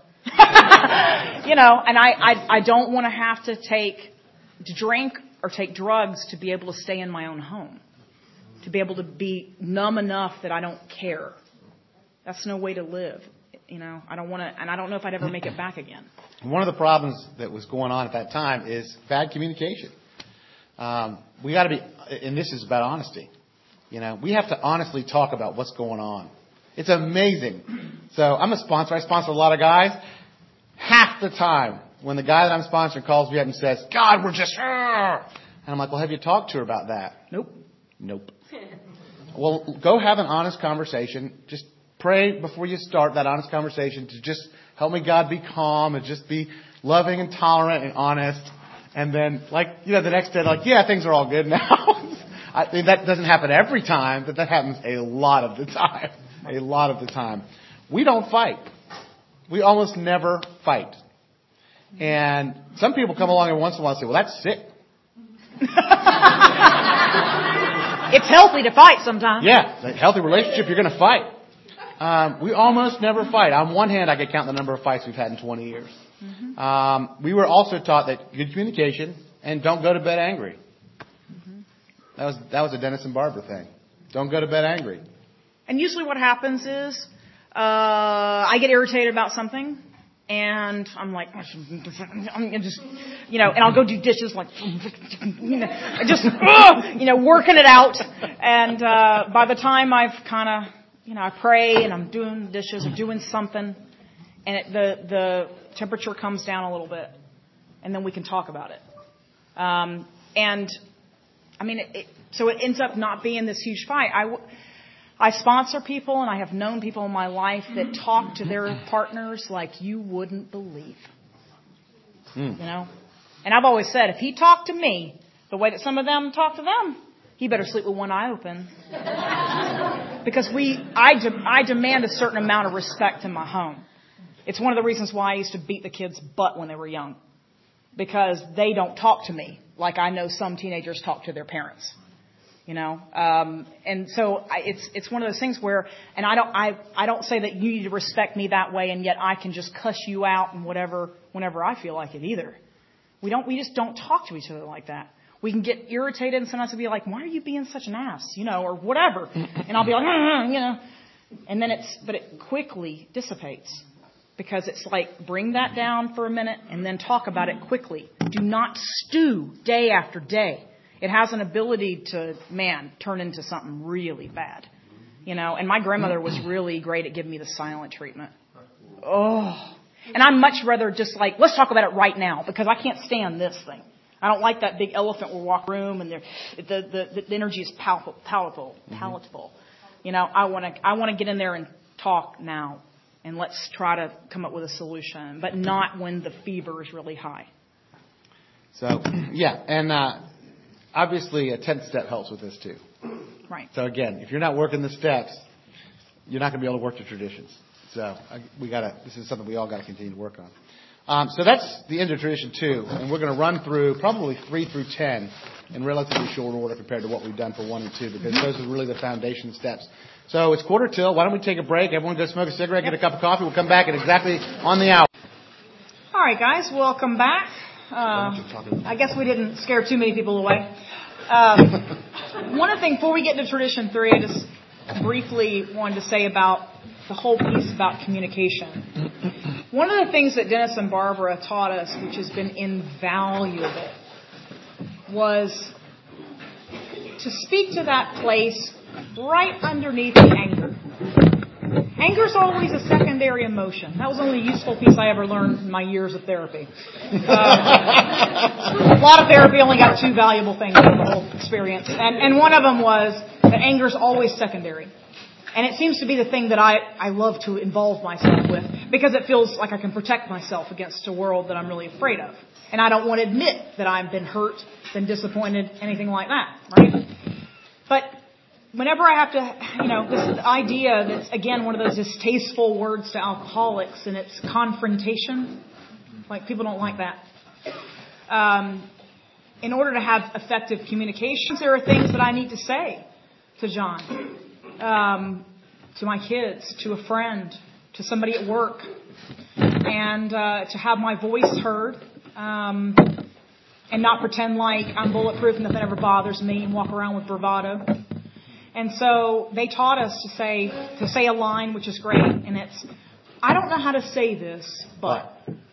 [SPEAKER 2] You know, and I, I, I don't want to have to take, to drink or take drugs to be able to stay in my own home. To be able to be numb enough that I don't care. That's no way to live. You know, I don't want to, and I don't know if I'd ever make it back again.
[SPEAKER 1] One of the problems that was going on at that time is bad communication. Um, we got to be, and this is about honesty. You know, we have to honestly talk about what's going on. It's amazing. So I'm a sponsor. I sponsor a lot of guys. Half the time, when the guy that I'm sponsoring calls me up and says, God, we're just, Argh! And I'm like, well, have you talked to her about that?
[SPEAKER 2] Nope.
[SPEAKER 1] Nope. Well, go have an honest conversation. Just pray before you start that honest conversation to just help me, God, be calm and just be loving and tolerant and honest. And then, like, you know, the next day, like, yeah, things are all good now. I mean, that doesn't happen every time, but that happens a lot of the time. A lot of the time. We don't fight. We almost never fight. And some people come along every once in a while and say, well, that's sick.
[SPEAKER 2] It's healthy to fight sometimes.
[SPEAKER 1] Yeah, a healthy relationship, you're going to fight. Um, we almost never fight. On one hand, I could count the number of fights we've had in twenty years. Mm-hmm. Um, we were also taught that good communication and don't go to bed angry. Mm-hmm. That was that was a Dennis and Barbara thing. Don't go to bed angry.
[SPEAKER 2] And usually what happens is uh, I get irritated about something. And I'm like, I'm just, you know, and I'll go do dishes like, you know, just, you know, working it out. And uh, by the time I've kind of, you know, I pray and I'm doing dishes or doing something, and it, the the temperature comes down a little bit, and then we can talk about it. Um, and I mean, it, it, so it ends up not being this huge fight. I. I sponsor people, and I have known people in my life that talk to their partners like you wouldn't believe. Mm. You know? And I've always said, if he talked to me the way that some of them talk to them, he better sleep with one eye open. Because we, I, de- I demand a certain amount of respect in my home. It's one of the reasons why I used to beat the kids' butt when they were young. Because they don't talk to me like I know some teenagers talk to their parents. You know, um, and so I, it's it's one of those things where, and I don't I I don't say that you need to respect me that way, and yet I can just cuss you out and whatever whenever I feel like it either. We don't we just don't talk to each other like that. We can get irritated, and sometimes we'll be like, "Why are you being such an ass?" You know, or whatever, and I'll be like, mm, you know, and then it's but it quickly dissipates because it's like bring that down for a minute and then talk about it quickly. Do not stew day after day. It has an ability to, man, turn into something really bad. You know, and my grandmother was really great at giving me the silent treatment. Oh. And I'd much rather just like, let's talk about it right now, because I can't stand this thing. I don't like that big elephant will walk room and the, the, the energy is palatable, palatable, palatable. You know, I want to, I want to get in there and talk now, and let's try to come up with a solution, but not when the fever is really high.
[SPEAKER 1] So, yeah, and, uh, obviously, a tenth step helps with this, too.
[SPEAKER 2] Right.
[SPEAKER 1] So, again, if you're not working the steps, you're not going to be able to work the traditions. So, I, we got to, this is something we all got to continue to work on. Um, so, that's the end of tradition two. And we're going to run through probably three through ten in relatively short order compared to what we've done for one and two, because those are really the foundation steps. So, it's quarter till. Why don't we take a break? Everyone go smoke a cigarette, get a cup of coffee. We'll come back at exactly on the hour.
[SPEAKER 2] All right, guys, welcome back. Uh, I guess we didn't scare too many people away. Um, one of the things, before we get into Tradition three, I just briefly wanted to say about the whole piece about communication. One of the things that Dennis and Barbara taught us, which has been invaluable, was to speak to that place right underneath the anger. Anger is always a secondary emotion. That was the only useful piece I ever learned in my years of therapy. Uh, a lot of therapy only got two valuable things out of the whole experience. And, and one of them was that anger is always secondary. And it seems to be the thing that I, I love to involve myself with because it feels like I can protect myself against a world that I'm really afraid of. And I don't want to admit that I've been hurt, been disappointed, anything like that, right? But whenever I have to, you know, this idea that's, again, one of those distasteful words to alcoholics, and it's confrontation. Like, people don't like that. Um, in order to have effective communications, there are things that I need to say to John, um, to my kids, to a friend, to somebody at work, and uh, to have my voice heard, um, and not pretend like I'm bulletproof and nothing ever bothers me and walk around with bravado. And so they taught us to say to say a line, which is great, and it's, I don't know how to say this, but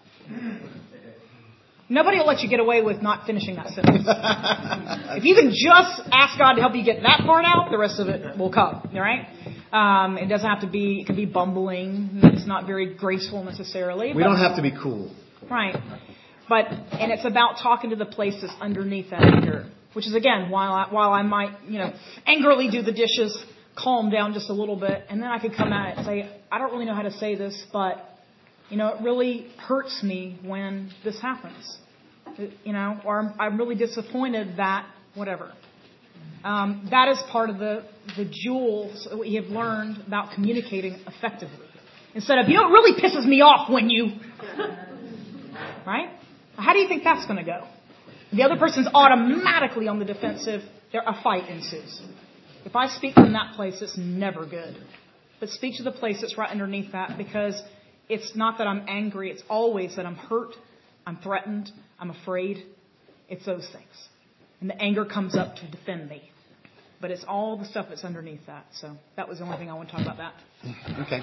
[SPEAKER 2] nobody will let you get away with not finishing that sentence. If you can just ask God to help you get that part out, the rest of it will come, all right? Um, it doesn't have to be, it can be bumbling. It's not very graceful necessarily.
[SPEAKER 1] We don't have to be cool.
[SPEAKER 2] Right. But, and it's about talking to the places underneath that anger. Which is, again, while I, while I might, you know, angrily do the dishes, calm down just a little bit, and then I could come at it and say, I don't really know how to say this, but, you know, it really hurts me when this happens. It, you know, or I'm, I'm really disappointed that, whatever. Um, that is part of the, the jewels that we have learned about communicating effectively. Instead of, you know, it really pisses me off when you... Right? How do you think that's going to go? The other person's automatically on the defensive. There, a fight ensues. If I speak from that place, it's never good. But speak to the place that's right underneath that, because it's not that I'm angry. It's always that I'm hurt, I'm threatened, I'm afraid. It's those things. And the anger comes up to defend me. But it's all the stuff that's underneath that. So that was the only thing I want to talk about that.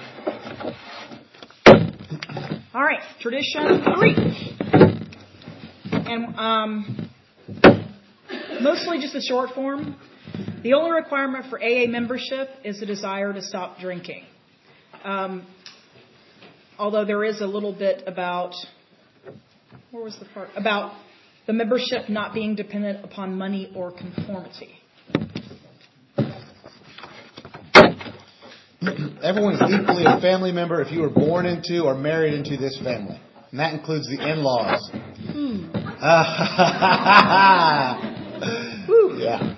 [SPEAKER 1] Okay.
[SPEAKER 2] All right. Tradition three. And um, mostly just a short form. The only requirement for A A membership is the desire to stop drinking. Um, although there is a little bit about, where was the part? About the membership not being dependent upon money or conformity.
[SPEAKER 1] Everyone is equally a family member if you were born into or married into this family. And that includes the in-laws.
[SPEAKER 2] Hmm.
[SPEAKER 1] Yeah.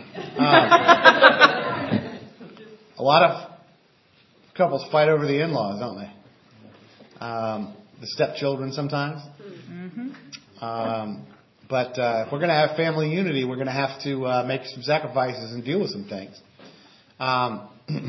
[SPEAKER 1] Um, a lot of couples fight over the in-laws, don't they? Um, the stepchildren sometimes. Mm-hmm. Um, but uh, if we're going to have family unity, we're going to have to uh, make some sacrifices and deal with some things. Um,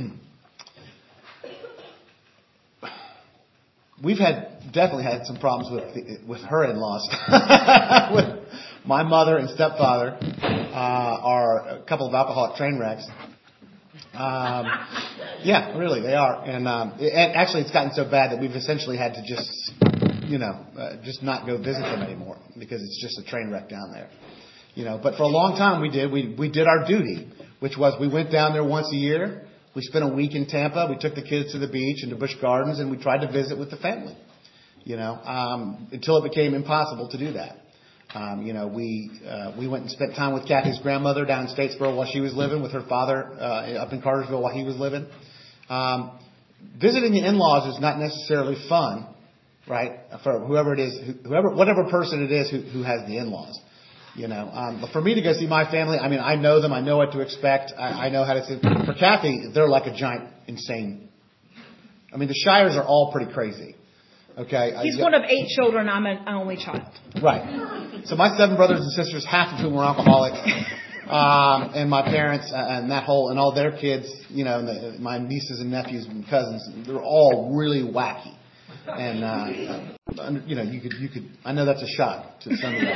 [SPEAKER 1] we've had definitely had some problems with the, with her in-laws. With my mother and stepfather uh, are a couple of alcoholic train wrecks. Um, yeah, really, they are. And, um, it, and actually, it's gotten so bad that we've essentially had to just, you know, uh, just not go visit them anymore because it's just a train wreck down there. You know, but for a long time we did. We we did our duty, which was we went down there once a year. We spent a week in Tampa. We took the kids to the beach and to Busch Gardens, and we tried to visit with the family. You know, um, until it became impossible to do that. Um, you know, we uh, we went and spent time with Kathy's grandmother down in Statesboro while she was living, with her father uh, up in Cartersville while he was living. Um, visiting the in-laws is not necessarily fun, right? For whoever it is, whoever, whatever person it is who, who has the in-laws. You know, um, but for me to go see my family, I mean, I know them, I know what to expect, I, I know how to see. For Kathy, they're like a giant, insane. I mean, the Shires are all pretty crazy. Okay.
[SPEAKER 2] He's one of eight children. I'm an only child.
[SPEAKER 1] Right. So my seven brothers and sisters, half of whom were alcoholics, um, and my parents, uh, and that whole, and all their kids, you know, and the, my nieces and nephews and cousins, they're all really wacky. And uh, you know, you could, you could, I know that's a shock to some of you.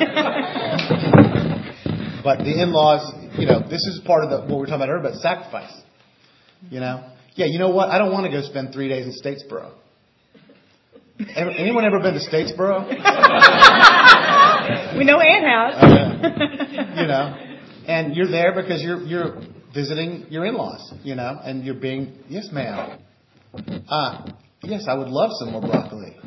[SPEAKER 1] But the in-laws, you know, this is part of the, what we were talking about earlier, about sacrifice. You know? Yeah, you know what? I don't want to go spend three days in Statesboro. Anyone ever been to Statesboro?
[SPEAKER 2] We know Ann has.
[SPEAKER 1] Uh, you know, and you're there because you're, you're visiting your in-laws, you know, and you're being, yes, ma'am. Ah, uh, yes, I would love some more broccoli.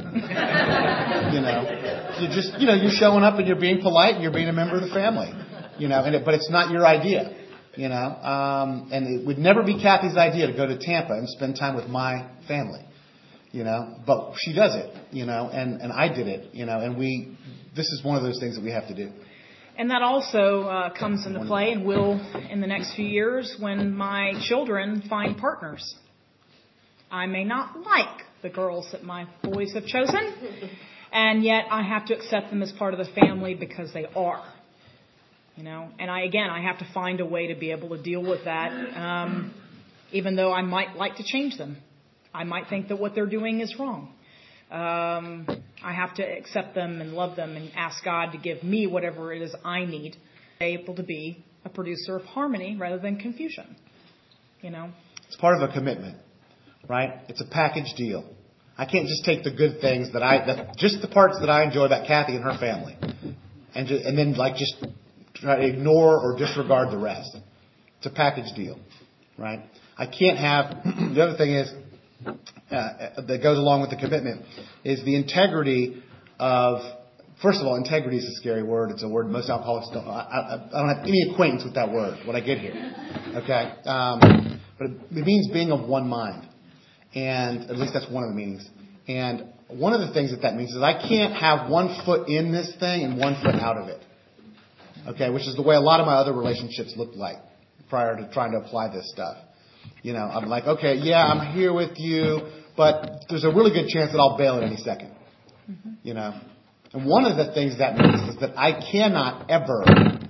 [SPEAKER 1] You know, you just, you know, you're showing up and you're being polite and you're being a member of the family, you know, and it, but it's not your idea, you know, um, and it would never be Kathy's idea to go to Tampa and spend time with my family, you know, but she does it, you know, and, and I did it, you know, and we, this is one of those things that we have to do.
[SPEAKER 2] And that also uh, comes into play and will in the next few years when my children find partners. I may not like the girls that my boys have chosen, and yet I have to accept them as part of the family because they are. You know, and I again, I have to find a way to be able to deal with that, um, even though I might like to change them. I might think that what they're doing is wrong. Um, I have to accept them and love them and ask God to give me whatever it is I need to be able to be a producer of harmony rather than confusion. You know,
[SPEAKER 1] it's part of a commitment. Right? It's a package deal. I can't just take the good things that I, that, just the parts that I enjoy about Kathy and her family, and just, and then like just try to ignore or disregard the rest. It's a package deal, right? I can't have. The other thing is uh, that goes along with the commitment is the integrity of. First of all, integrity is a scary word. It's a word most alcoholics don't. I, I, I don't have any acquaintance with that word when I get here. Okay, um, but it, it means being of one mind. And at least that's one of the meanings. And one of the things that that means is I can't have one foot in this thing and one foot out of it. Okay, which is the way a lot of my other relationships looked like prior to trying to apply this stuff. You know, I'm like, okay, yeah, I'm here with you, but there's a really good chance that I'll bail at any second. Mm-hmm. You know, and one of the things that means is that I cannot ever,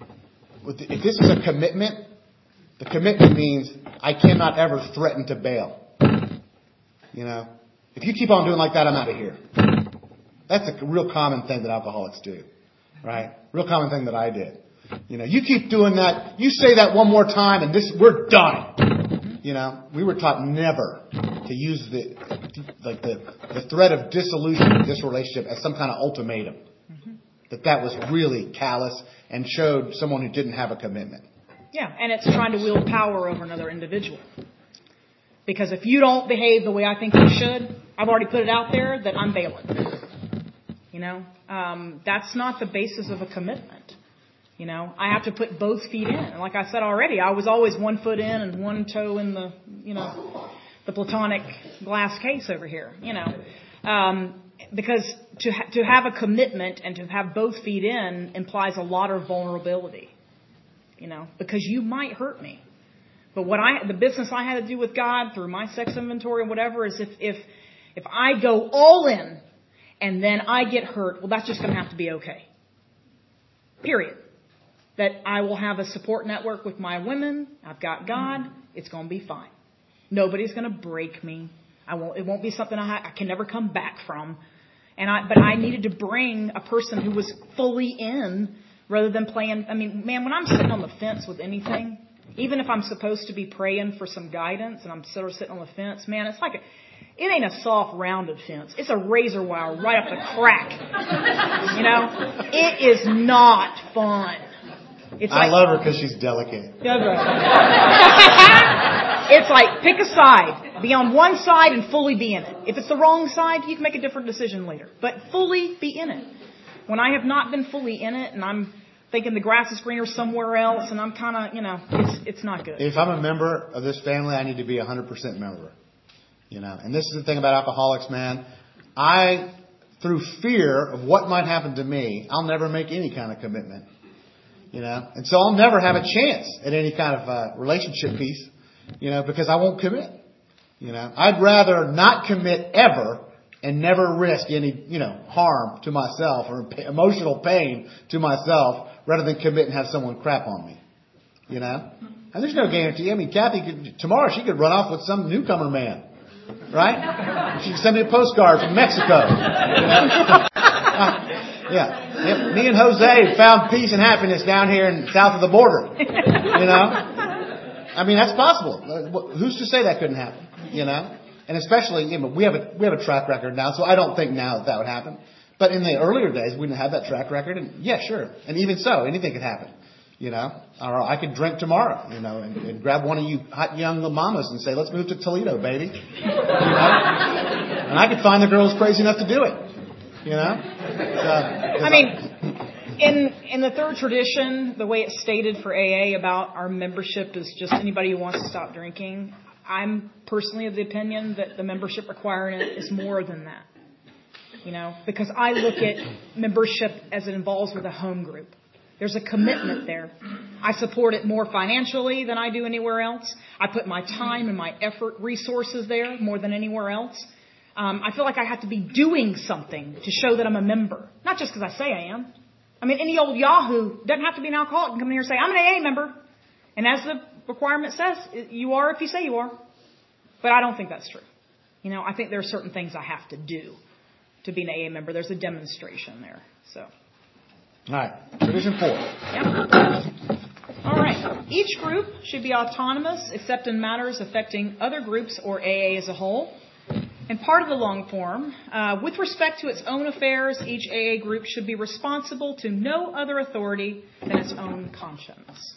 [SPEAKER 1] if this is a commitment, the commitment means I cannot ever threaten to bail. You know, if you keep on doing like that, I'm out of here. That's a real common thing that alcoholics do, right? Real common thing that I did. You know, you keep doing that. You say that one more time, and this we're done. You know, we were taught never to use the like the the threat of dissolution of this relationship as some kind of ultimatum. Mm-hmm. That that was really callous and showed someone who didn't have a commitment.
[SPEAKER 2] Yeah, and it's trying to wield power over another individual. Because if you don't behave the way I think you should, I've already put it out there that I'm bailing. You know, um, that's not the basis of a commitment. You know, I have to put both feet in. And like I said already, I was always one foot in and one toe in the, you know, the platonic glass case over here. You know, um, because to ha- to have a commitment and to have both feet in implies a lot of vulnerability. You know, because you might hurt me. But what I, the business I had to do with God through my sex inventory and whatever is if, if, if I go all in and then I get hurt, well, that's just going to have to be okay. Period. That I will have a support network with my women. I've got God. It's going to be fine. Nobody's going to break me. I won't, it won't be something I, I can never come back from. And I, but I needed to bring a person who was fully in rather than playing. I mean, man, when I'm sitting on the fence with anything, even if I'm supposed to be praying for some guidance and I'm sort of sitting on the fence, man, it's like a, it ain't a soft, rounded fence. It's a razor wire right up the crack. You know? It is not fun. It's
[SPEAKER 1] I
[SPEAKER 2] like,
[SPEAKER 1] love her because she's delicate.
[SPEAKER 2] It's like pick a side. Be on one side and fully be in it. If it's the wrong side, you can make a different decision later. But fully be in it. When I have not been fully in it and I'm thinking the grass is greener somewhere else, and I'm kind of, you know, it's it's not good.
[SPEAKER 1] If I'm a member of this family, I need to be a one hundred percent member. You know, and this is the thing about alcoholics, man. I, through fear of what might happen to me, I'll never make any kind of commitment. You know, and so I'll never have a chance at any kind of uh, relationship piece, you know, because I won't commit. You know, I'd rather not commit ever and never risk any, you know, harm to myself or p- emotional pain to myself rather than commit and have someone crap on me. You know? And there's no guarantee. I mean, Kathy could, tomorrow she could run off with some newcomer man. right? She can send me a postcard from Mexico. You know? uh, yeah. yeah, me and Jose found peace and happiness down here in south of the border. You know, I mean that's possible. Who's to say that couldn't happen? You know, and especially you know, we have a we have a track record now, so I don't think now that that would happen. But in the earlier days, we didn't have that track record, and yeah, sure, and even so, anything could happen. You know, or I could drink tomorrow, you know, and, and grab one of you hot young mamas and say, let's move to Toledo, baby. You know? And I could find the girls crazy enough to do it. You know? So,
[SPEAKER 2] I mean, in in the third tradition, the way it's stated for A A about our membership is just anybody who wants to stop drinking. I'm personally of the opinion that the membership requirement is more than that. You know, because I look at membership as it involves with a home group. There's a commitment there. I support it more financially than I do anywhere else. I put my time and my effort, resources there more than anywhere else. Um, I feel like I have to be doing something to show that I'm a member. Not just because I say I am. I mean, any old yahoo doesn't have to be an alcoholic and come in here and say, I'm an A A member. And as the requirement says, you are if you say you are. But I don't think that's true. You know, I think there are certain things I have to do to be an A A member. There's a demonstration there. So.
[SPEAKER 1] All right. Tradition four.
[SPEAKER 2] Yep. All right. Each group should be autonomous except in matters affecting other groups or A A as a whole. And part of the long form, uh, with respect to its own affairs, each A A group should be responsible to no other authority than its own conscience.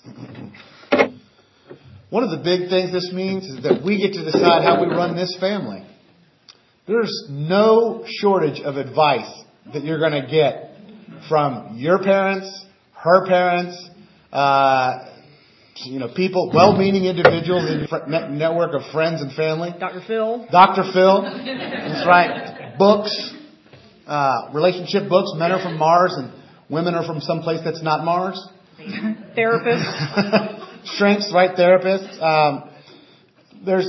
[SPEAKER 1] One of the big things this means is that we get to decide how we run this family. There's no shortage of advice that you're going to get from your parents, her parents, uh, you know, people, well-meaning individuals in your network of friends and family.
[SPEAKER 2] Doctor Phil.
[SPEAKER 1] Doctor Phil. That's right. Books, uh, relationship books. Men are from Mars and women are from someplace that's not Mars.
[SPEAKER 2] Therapists.
[SPEAKER 1] Strengths, right? Therapists. Um, there's,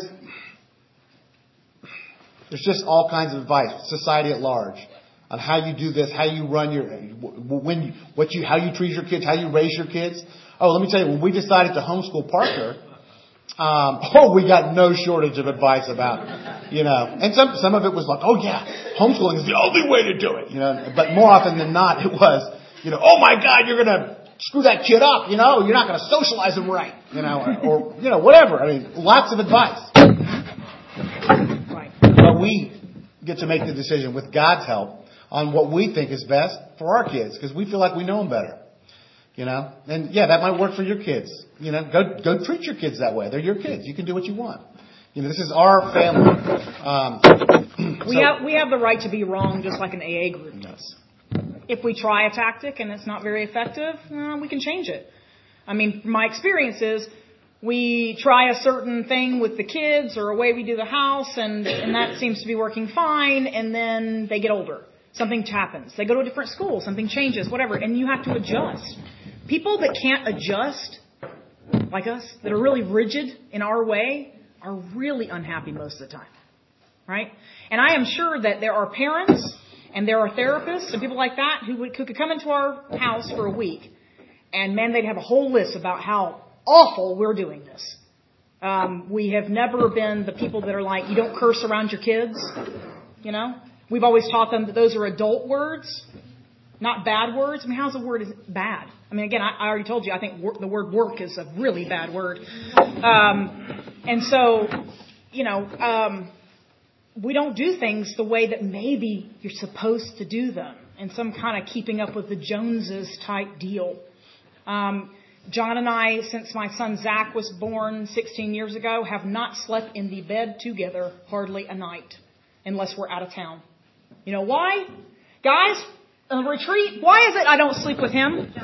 [SPEAKER 1] there's just all kinds of advice. Society at large. On how you do this, how you run your, when you, what you, how you treat your kids, how you raise your kids. Oh, let me tell you, when we decided to homeschool Parker, um, oh, we got no shortage of advice about, you know, and some some of it was like, oh yeah, homeschooling is the only way to do it, you know. But more often than not, it was, you know, oh my God, you're gonna screw that kid up, you know, you're not gonna socialize him right, you know, or, or you know, whatever. I mean, lots of advice.
[SPEAKER 2] Right.
[SPEAKER 1] But we get to make the decision with God's help on what we think is best for our kids, because we feel like we know them better, you know. And yeah, that might work for your kids. You know, go go treat your kids that way. They're your kids. You can do what you want. You know, this is our family. Um,
[SPEAKER 2] we
[SPEAKER 1] so,
[SPEAKER 2] have we have the right to be wrong, just like an A A group does. If we try a tactic and it's not very effective, well, we can change it. I mean, my experience is we try a certain thing with the kids or a way we do the house, and and that seems to be working fine, and then they get older. Something happens. They go to a different school. Something changes, whatever. And you have to adjust. People that can't adjust, like us, that are really rigid in our way, are really unhappy most of the time. Right? And I am sure that there are parents and there are therapists and people like that who, would, who could come into our house for a week. And, man, they'd have a whole list about how awful we're doing this. Um, we have never been the people that are like, you don't curse around your kids, you know. We've always taught them that those are adult words, not bad words. I mean, how's a word is bad? I mean, again, I, I already told you, I think wor- the word work is a really bad word. Um, and so, you know, um, we don't do things the way that maybe you're supposed to do them in some kind of keeping up with the Joneses type deal. Um, John and I, since my son Zach was born sixteen years ago, have not slept in the bed together hardly a night unless we're out of town. You know why? Guys, on the retreat, why is it I don't sleep with him?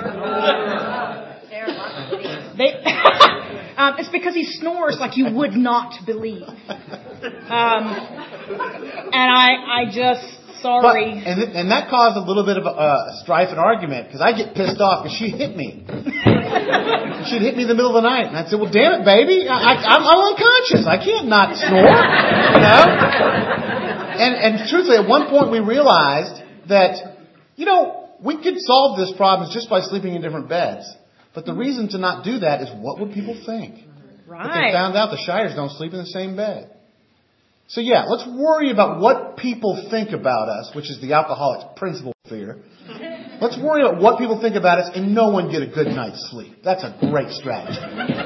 [SPEAKER 2] They, um, it's because he snores like you would not believe. Um, and I, I just, sorry.
[SPEAKER 1] But, and, th- and that caused a little bit of a uh, strife and argument, because I get pissed off because she hit me. She'd hit me in the middle of the night. And I'd say, well, damn it, baby. I, I, I'm, I'm unconscious. I can't not snore, you know? And, and truthfully, at one point we realized that, you know, we could solve this problem just by sleeping in different beds. But the reason to not do that is what would people think?
[SPEAKER 2] Right.
[SPEAKER 1] If they found out the Shires don't sleep in the same bed. So yeah, let's worry about what people think about us, which is the alcoholic's principal fear. Let's worry about what people think about us and no one get a good night's sleep. That's a great strategy.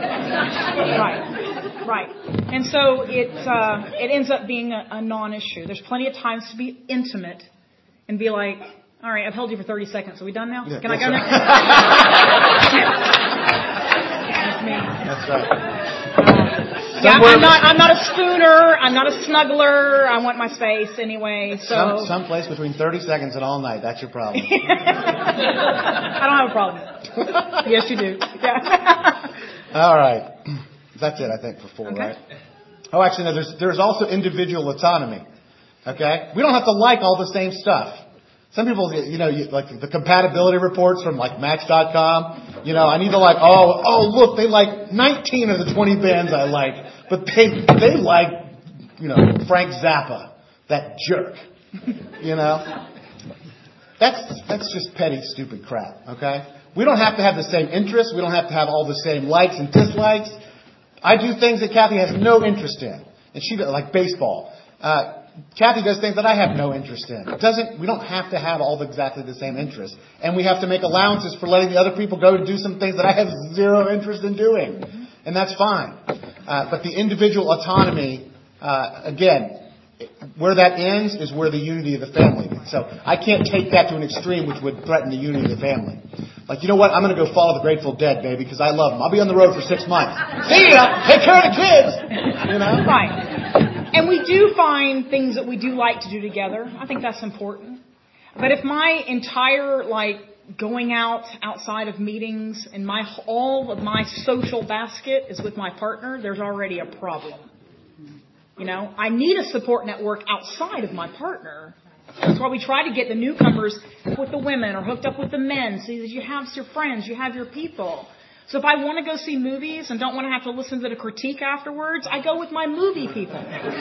[SPEAKER 2] Right, right. And so it uh, it ends up being a, a non-issue. There's plenty of times to be intimate and be like, all right, I've held you for thirty seconds. Are we done now?
[SPEAKER 1] Yeah,
[SPEAKER 2] Can I go
[SPEAKER 1] right.
[SPEAKER 2] now? That's me.
[SPEAKER 1] That's right.
[SPEAKER 2] Yeah, I'm not. I'm not a spooner. I'm not a snuggler. I want my space anyway. So
[SPEAKER 1] Some, someplace between thirty seconds and all night. That's your problem.
[SPEAKER 2] I don't have a problem. Yes, you do. Yeah.
[SPEAKER 1] All right. That's it, I think, for four,
[SPEAKER 2] Okay.
[SPEAKER 1] right? Oh, actually, no. There's there's also individual autonomy. Okay, we don't have to like all the same stuff. Some people, you know, you, like the compatibility reports from like Match dot com. You know, I need to like, oh, oh, look, they like nineteen of the twenty bands I like, but they they like, you know, Frank Zappa, that jerk. You know, that's that's just petty, stupid crap. Okay, we don't have to have the same interests. We don't have to have all the same likes and dislikes. I do things that Kathy has no interest in, and she does, like baseball. Uh, Kathy does things that I have no interest in. It doesn't, we don't have to have all exactly the same interests. And we have to make allowances for letting the other people go to do some things that I have zero interest in doing. And that's fine. Uh, but the individual autonomy, uh, again, where that ends is where the unity of the family is. So I can't take that to an extreme which would threaten the unity of the family. Like, you know what? I'm going to go follow the Grateful Dead, baby, because I love them. I'll be on the road for six months. See ya! Take care of the kids! You know?
[SPEAKER 2] Right. And we do find things that we do like to do together. I think that's important. But if my entire, like, going out outside of meetings and my all of my social basket is with my partner, there's already a problem. You know, I need a support network outside of my partner. That's why we try to get the newcomers with the women or hooked up with the men so that you have your friends, you have your people. So if I want to go see movies and don't want to have to listen to the critique afterwards, I go with my movie people.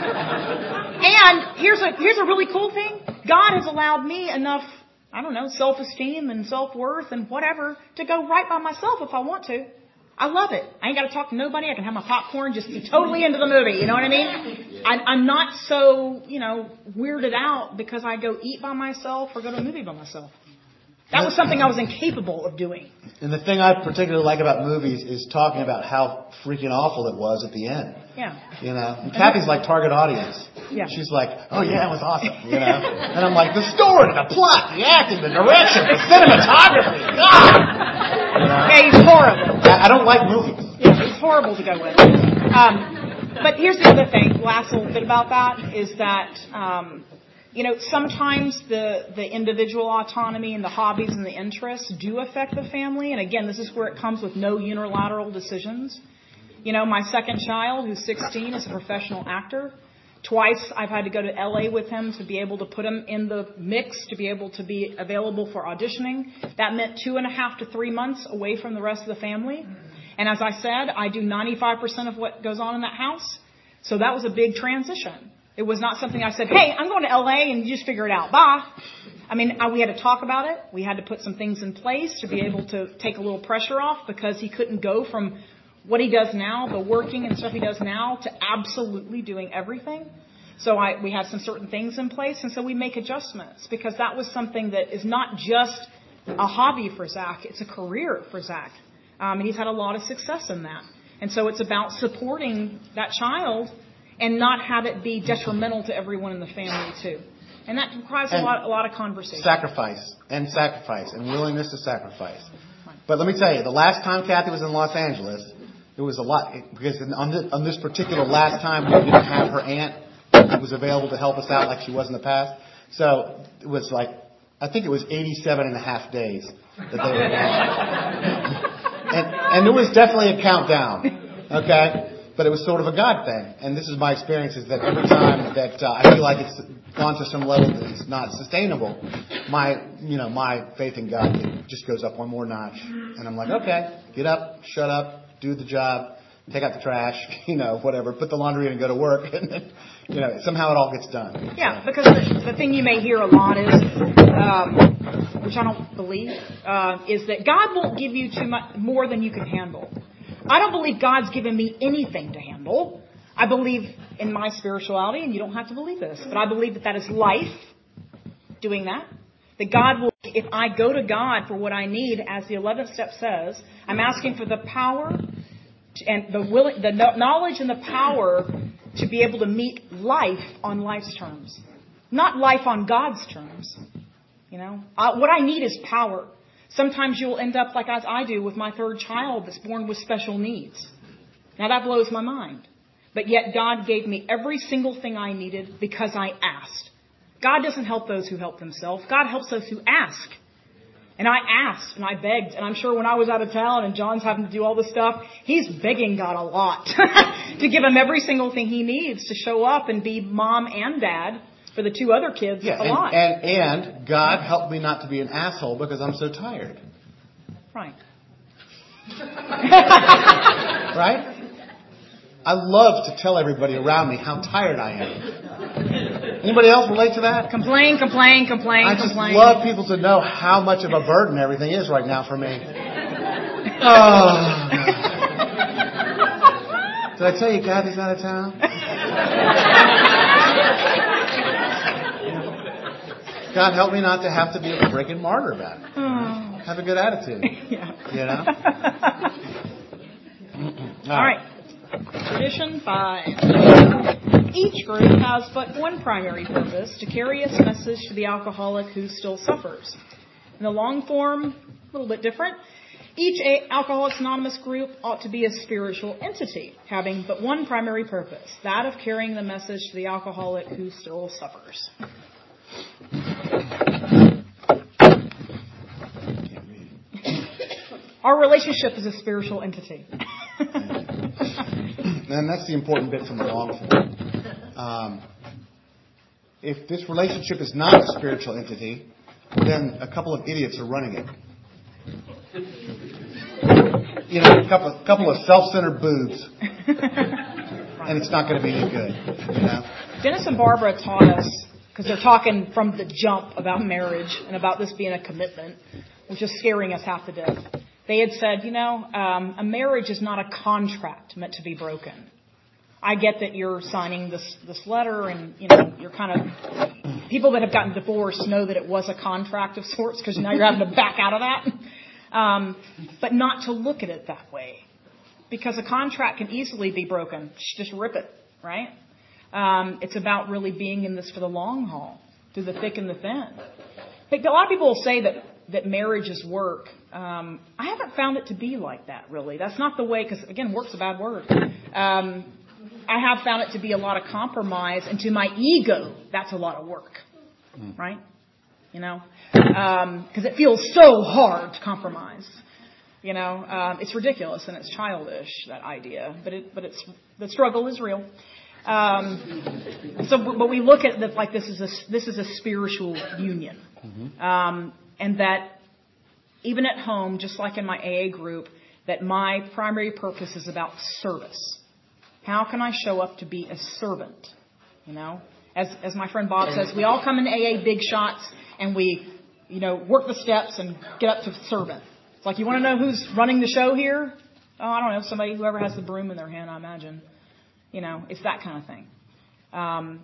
[SPEAKER 2] And here's a here's a really cool thing. God has allowed me enough, I don't know, self-esteem and self-worth and whatever to go right by myself if I want to. I love it. I ain't got to talk to nobody. I can have my popcorn, just be totally into the movie. You know what I mean? I, I'm not so, you know, weirded out because I go eat by myself or go to a movie by myself. That was something I was incapable of doing.
[SPEAKER 1] And the thing I particularly like about movies is talking about how freaking awful it was at the end.
[SPEAKER 2] Yeah.
[SPEAKER 1] You know, and Kathy's like target audience.
[SPEAKER 2] Yeah.
[SPEAKER 1] She's like, oh yeah, it was awesome. You know, and I'm like, the story, the plot, the acting, the direction, the cinematography. God! You know?
[SPEAKER 2] Yeah, he's horrible.
[SPEAKER 1] I, I don't like movies.
[SPEAKER 2] Yeah, he's horrible to go with. Um, but here's the other thing. Last little bit about that is that. Um, You know, sometimes the, the individual autonomy and the hobbies and the interests do affect the family. And again, this is where it comes with no unilateral decisions. You know, my second child, who's sixteen, is a professional actor. Twice I've had to go to L A with him to be able to put him in the mix, to be able to be available for auditioning. That meant two and a half to three months away from the rest of the family. And as I said, I do ninety-five percent of what goes on in that house. So that was a big transition. It was not something I said, hey, I'm going to L A and you just figure it out. Bye. I mean, we had to talk about it. We had to put some things in place to be able to take a little pressure off because he couldn't go from what he does now, the working and stuff he does now, to absolutely doing everything. So I, we had some certain things in place, and so we make adjustments because that was something that is not just a hobby for Zach. It's a career for Zach. Um, and he's had a lot of success in that. And so it's about supporting that child and not have it be detrimental to everyone in the family, too. And that requires a lot, a lot of conversation.
[SPEAKER 1] Sacrifice, and sacrifice, and willingness to sacrifice. But let me tell you, the last time Kathy was in Los Angeles, it was a lot, because on this, on this particular last time, we didn't have her aunt who was available to help us out like she was in the past. So it was like, I think it was eighty-seven and a half days that they were gone. and, and there was definitely a countdown, okay? But it was sort of a God thing. And this is my experience, is that every time that uh, I feel like it's gone to some level that it's not sustainable, my, you know, my faith in God just goes up one more notch. And I'm like, okay, get up, shut up, do the job, take out the trash, you know, whatever, put the laundry in and go to work. And then, you know, somehow it all gets done.
[SPEAKER 2] Yeah, because the, the thing you may hear a lot is, um, which I don't believe, uh, is that God won't give you too much more than you can handle. I don't believe God's given me anything to handle. I believe in my spirituality, and you don't have to believe this, but I believe that that is life, doing that. That God will, if I go to God for what I need, as the eleventh step says, I'm asking for the power to, and the will, the knowledge and the power to be able to meet life on life's terms. Not life on God's terms. You know, uh, what I need is power. Sometimes you'll end up like as I do with my third child that's born with special needs. Now that blows my mind. But yet God gave me every single thing I needed because I asked. God doesn't help those who help themselves. God helps those who ask. And I asked and I begged. And I'm sure when I was out of town and John's having to do all this stuff, he's begging God a lot to give him every single thing he needs to show up and be mom and dad for the two other kids
[SPEAKER 1] yeah,
[SPEAKER 2] a lot.
[SPEAKER 1] And, and, and God helped me not to be an asshole because I'm so tired.
[SPEAKER 2] Right.
[SPEAKER 1] Right? I love to tell everybody around me how tired I am. Anybody else relate to that?
[SPEAKER 2] Complain, complain, complain,
[SPEAKER 1] I just
[SPEAKER 2] complain.
[SPEAKER 1] love people to know how much of a burden everything is right now for me. Oh, did I tell you Kathy's out of town? God help me not to have to be a freaking martyr about it. Oh. Have a good attitude.
[SPEAKER 2] Yeah.
[SPEAKER 1] You know?
[SPEAKER 2] All, All right. Tradition five. Each group has but one primary purpose, to carry its message to the alcoholic who still suffers. In the long form, a little bit different. Each Alcoholics Anonymous group ought to be a spiritual entity, having but one primary purpose, that of carrying the message to the alcoholic who still suffers. Our relationship is a spiritual entity.
[SPEAKER 1] And that's the important bit from the long form. Um, if this relationship is not a spiritual entity, then a couple of idiots are running it. You know, a couple of, couple of self-centered boobs. And it's not going to be any good. You know?
[SPEAKER 2] Dennis and Barbara taught us, because they're talking from the jump about marriage and about this being a commitment, which is scaring us half to death. They had said, you know, um, a marriage is not a contract meant to be broken. I get that you're signing this this letter and, you know, you're kind of... People that have gotten divorced know that it was a contract of sorts because now you're having to back out of that. Um, but not to look at it that way. Because a contract can easily be broken. Just rip it, right? Um, it's about really being in this for the long haul, through the thick and the thin. A lot of people will say that, that marriage is work. Um, I haven't found it to be like that, really. That's not the way, because, again, work's a bad word. Um, I have found it to be a lot of compromise, and to my ego, that's a lot of work, mm. right? You know, because um, it feels so hard to compromise. You know, um, it's ridiculous and it's childish, that idea, but it, but it's the struggle is real. Um, so, but we look at it like this is a this is a spiritual union, mm-hmm. um, and that even at home, just like in my A A group, that my primary purpose is about service. How can I show up to be a servant? You know, as as my friend Bob says, we all come in A A big shots and we, you know, work the steps and get up to servant. It's like, you want to know who's running the show here? Oh, I don't know, somebody, whoever has the broom in their hand, I imagine. You know, it's that kind of thing. Um,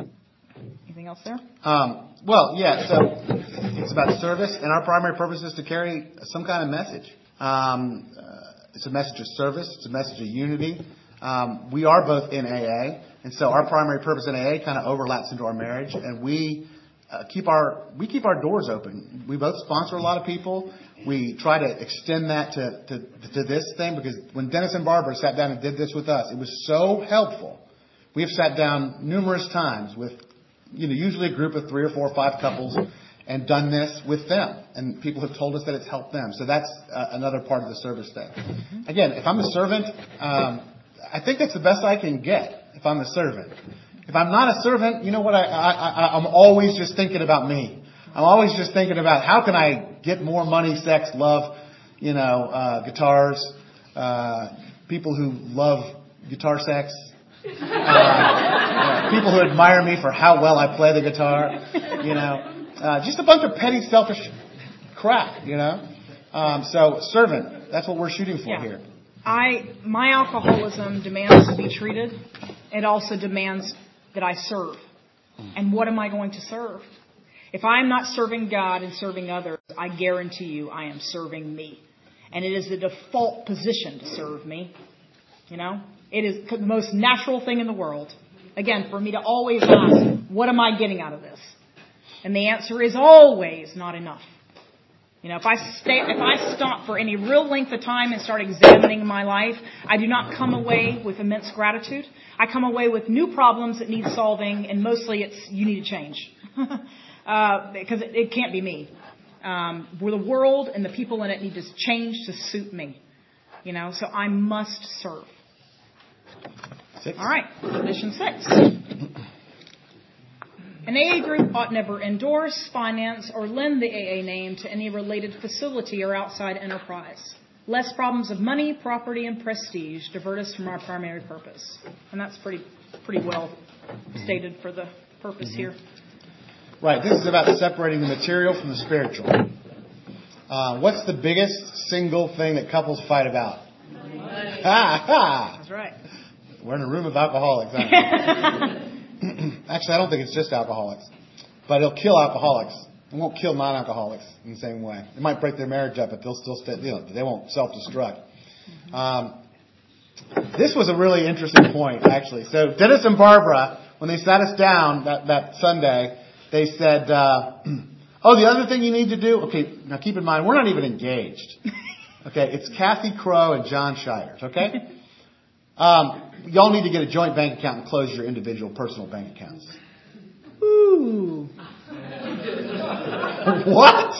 [SPEAKER 2] anything else there?
[SPEAKER 1] Um, well, yeah, so it's about service, and our primary purpose is to carry some kind of message. Um, uh, it's a message of service. It's a message of unity. Um, we are both in A A, and so our primary purpose in A A kind of overlaps into our marriage, and we uh, keep our we keep our doors open. We both sponsor a lot of people. We try to extend that to, to, to this thing, because when Dennis and Barbara sat down and did this with us, it was so helpful. We have sat down numerous times with, you know, usually a group of three or four or five couples, and done this with them. And people have told us that it's helped them. So that's uh, another part of the service thing. Mm-hmm. Again, if I'm a servant, um, I think that's the best I can get if I'm a servant. If I'm not a servant, you know what? I, I, I, I'm always just thinking about me. I'm always just thinking about how can I get more money, sex, love, you know, uh, guitars, uh, people who love guitar sex, uh, you know, people who admire me for how well I play the guitar, you know, uh, just a bunch of petty, selfish crap, you know. Um, so servant, that's what we're shooting for
[SPEAKER 2] yeah.
[SPEAKER 1] here.
[SPEAKER 2] I my alcoholism demands to be treated it also demands that I serve. And what am I going to serve? If I am not serving God and serving others, I guarantee you I am serving me. And it is the default position to serve me. You know, it is the most natural thing in the world. Again, for me to always ask, what am I getting out of this? And the answer is always not enough. You know, if I stay, if I stop for any real length of time and start examining my life, I do not come away with immense gratitude. I come away with new problems that need solving, and mostly it's you need to change. uh, because it, it can't be me. Um, where the world and the people in it need to change to suit me. You know, so I must serve.
[SPEAKER 1] Six.
[SPEAKER 2] All right, tradition six. An A A group ought never endorse, finance, or lend the A A name to any related facility or outside enterprise. Lest problems of money, property, and prestige divert us from our primary purpose. And that's pretty pretty well stated for the purpose here.
[SPEAKER 1] Right. This is about separating the material from the spiritual. Uh, what's the biggest single thing that couples fight about? Money. Ha ha!
[SPEAKER 2] That's right.
[SPEAKER 1] We're in a room of alcoholics. Aren't we? Actually, I don't think it's just alcoholics, but it'll kill alcoholics. It won't kill non-alcoholics in the same way. It might break their marriage up, but they'll still stay. You know, they won't self-destruct. Um, this was a really interesting point, actually. So Dennis and Barbara, when they sat us down that, that Sunday, they said, uh, "Oh, the other thing you need to do." Okay, now keep in mind we're not even engaged. Okay, it's Kathy Crow and John Shires. Okay. Um, y'all need to get a joint bank account and close your individual personal bank accounts.
[SPEAKER 2] Ooh.
[SPEAKER 1] What?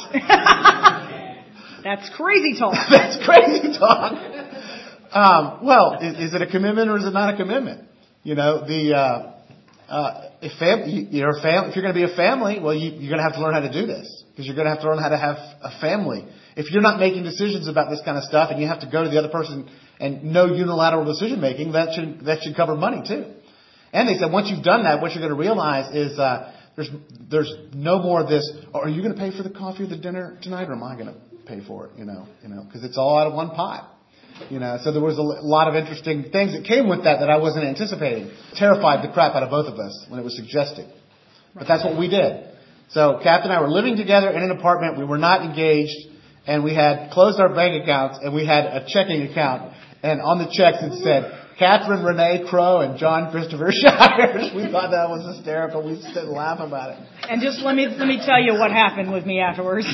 [SPEAKER 2] That's crazy talk.
[SPEAKER 1] That's crazy talk. Um, well, is, is it a commitment or is it not a commitment? You know, the uh, uh, if fam- you're a fam- if you're going to be a family, well, you, you're going to have to learn how to do this because you're going to have to learn how to have a family. If you're not making decisions about this kind of stuff and you have to go to the other person and no unilateral decision making, that should that should cover money too. And they said once you've done that, what you're going to realize is uh, there's there's no more of this. Oh, are you going to pay for the coffee or the dinner tonight, or am I going to pay for it? You know, you know, because it's all out of one pot. You know, so there was a lot of interesting things that came with that that I wasn't anticipating. Terrified the crap out of both of us when it was suggested, but that's what we did. So Kath and I were living together in an apartment. We were not engaged, and we had closed our bank accounts, and we had a checking account. And on the checks it said, Catherine Renee Crow and John Christopher Shires. We thought that was hysterical. We sit and laugh about it.
[SPEAKER 2] And just let me let me tell you what happened with me afterwards.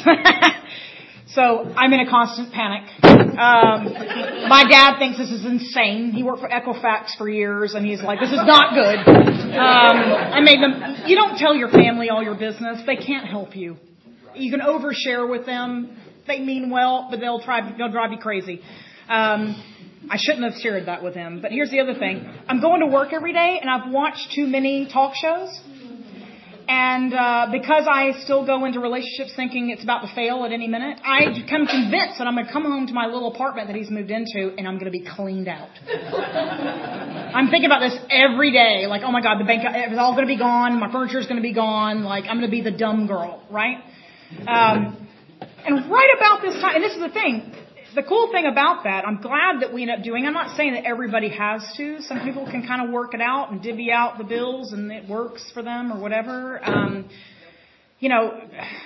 [SPEAKER 2] So I'm in a constant panic. Um, my dad thinks this is insane. He worked for Equifax for years, and he's like, this is not good. Um, I made them, you don't tell your family all your business. They can't help you. You can overshare with them. They mean well, but they'll try, they'll drive you crazy. Um, I shouldn't have shared that with him. But here's the other thing. I'm going to work every day, and I've watched too many talk shows. And uh, because I still go into relationships thinking it's about to fail at any minute, I become convinced that I'm going to come home to my little apartment that he's moved into, and I'm going to be cleaned out. I'm thinking about this every day. Like, oh, my God, the bank, it's all going to be gone. My furniture's going to be gone. Like, I'm going to be the dumb girl, right? Um, and right about this time, and this is the thing. The cool thing about that, I'm glad that we end up doing, I'm not saying that everybody has to. Some people can kind of work it out and divvy out the bills and it works for them or whatever. Um, you know,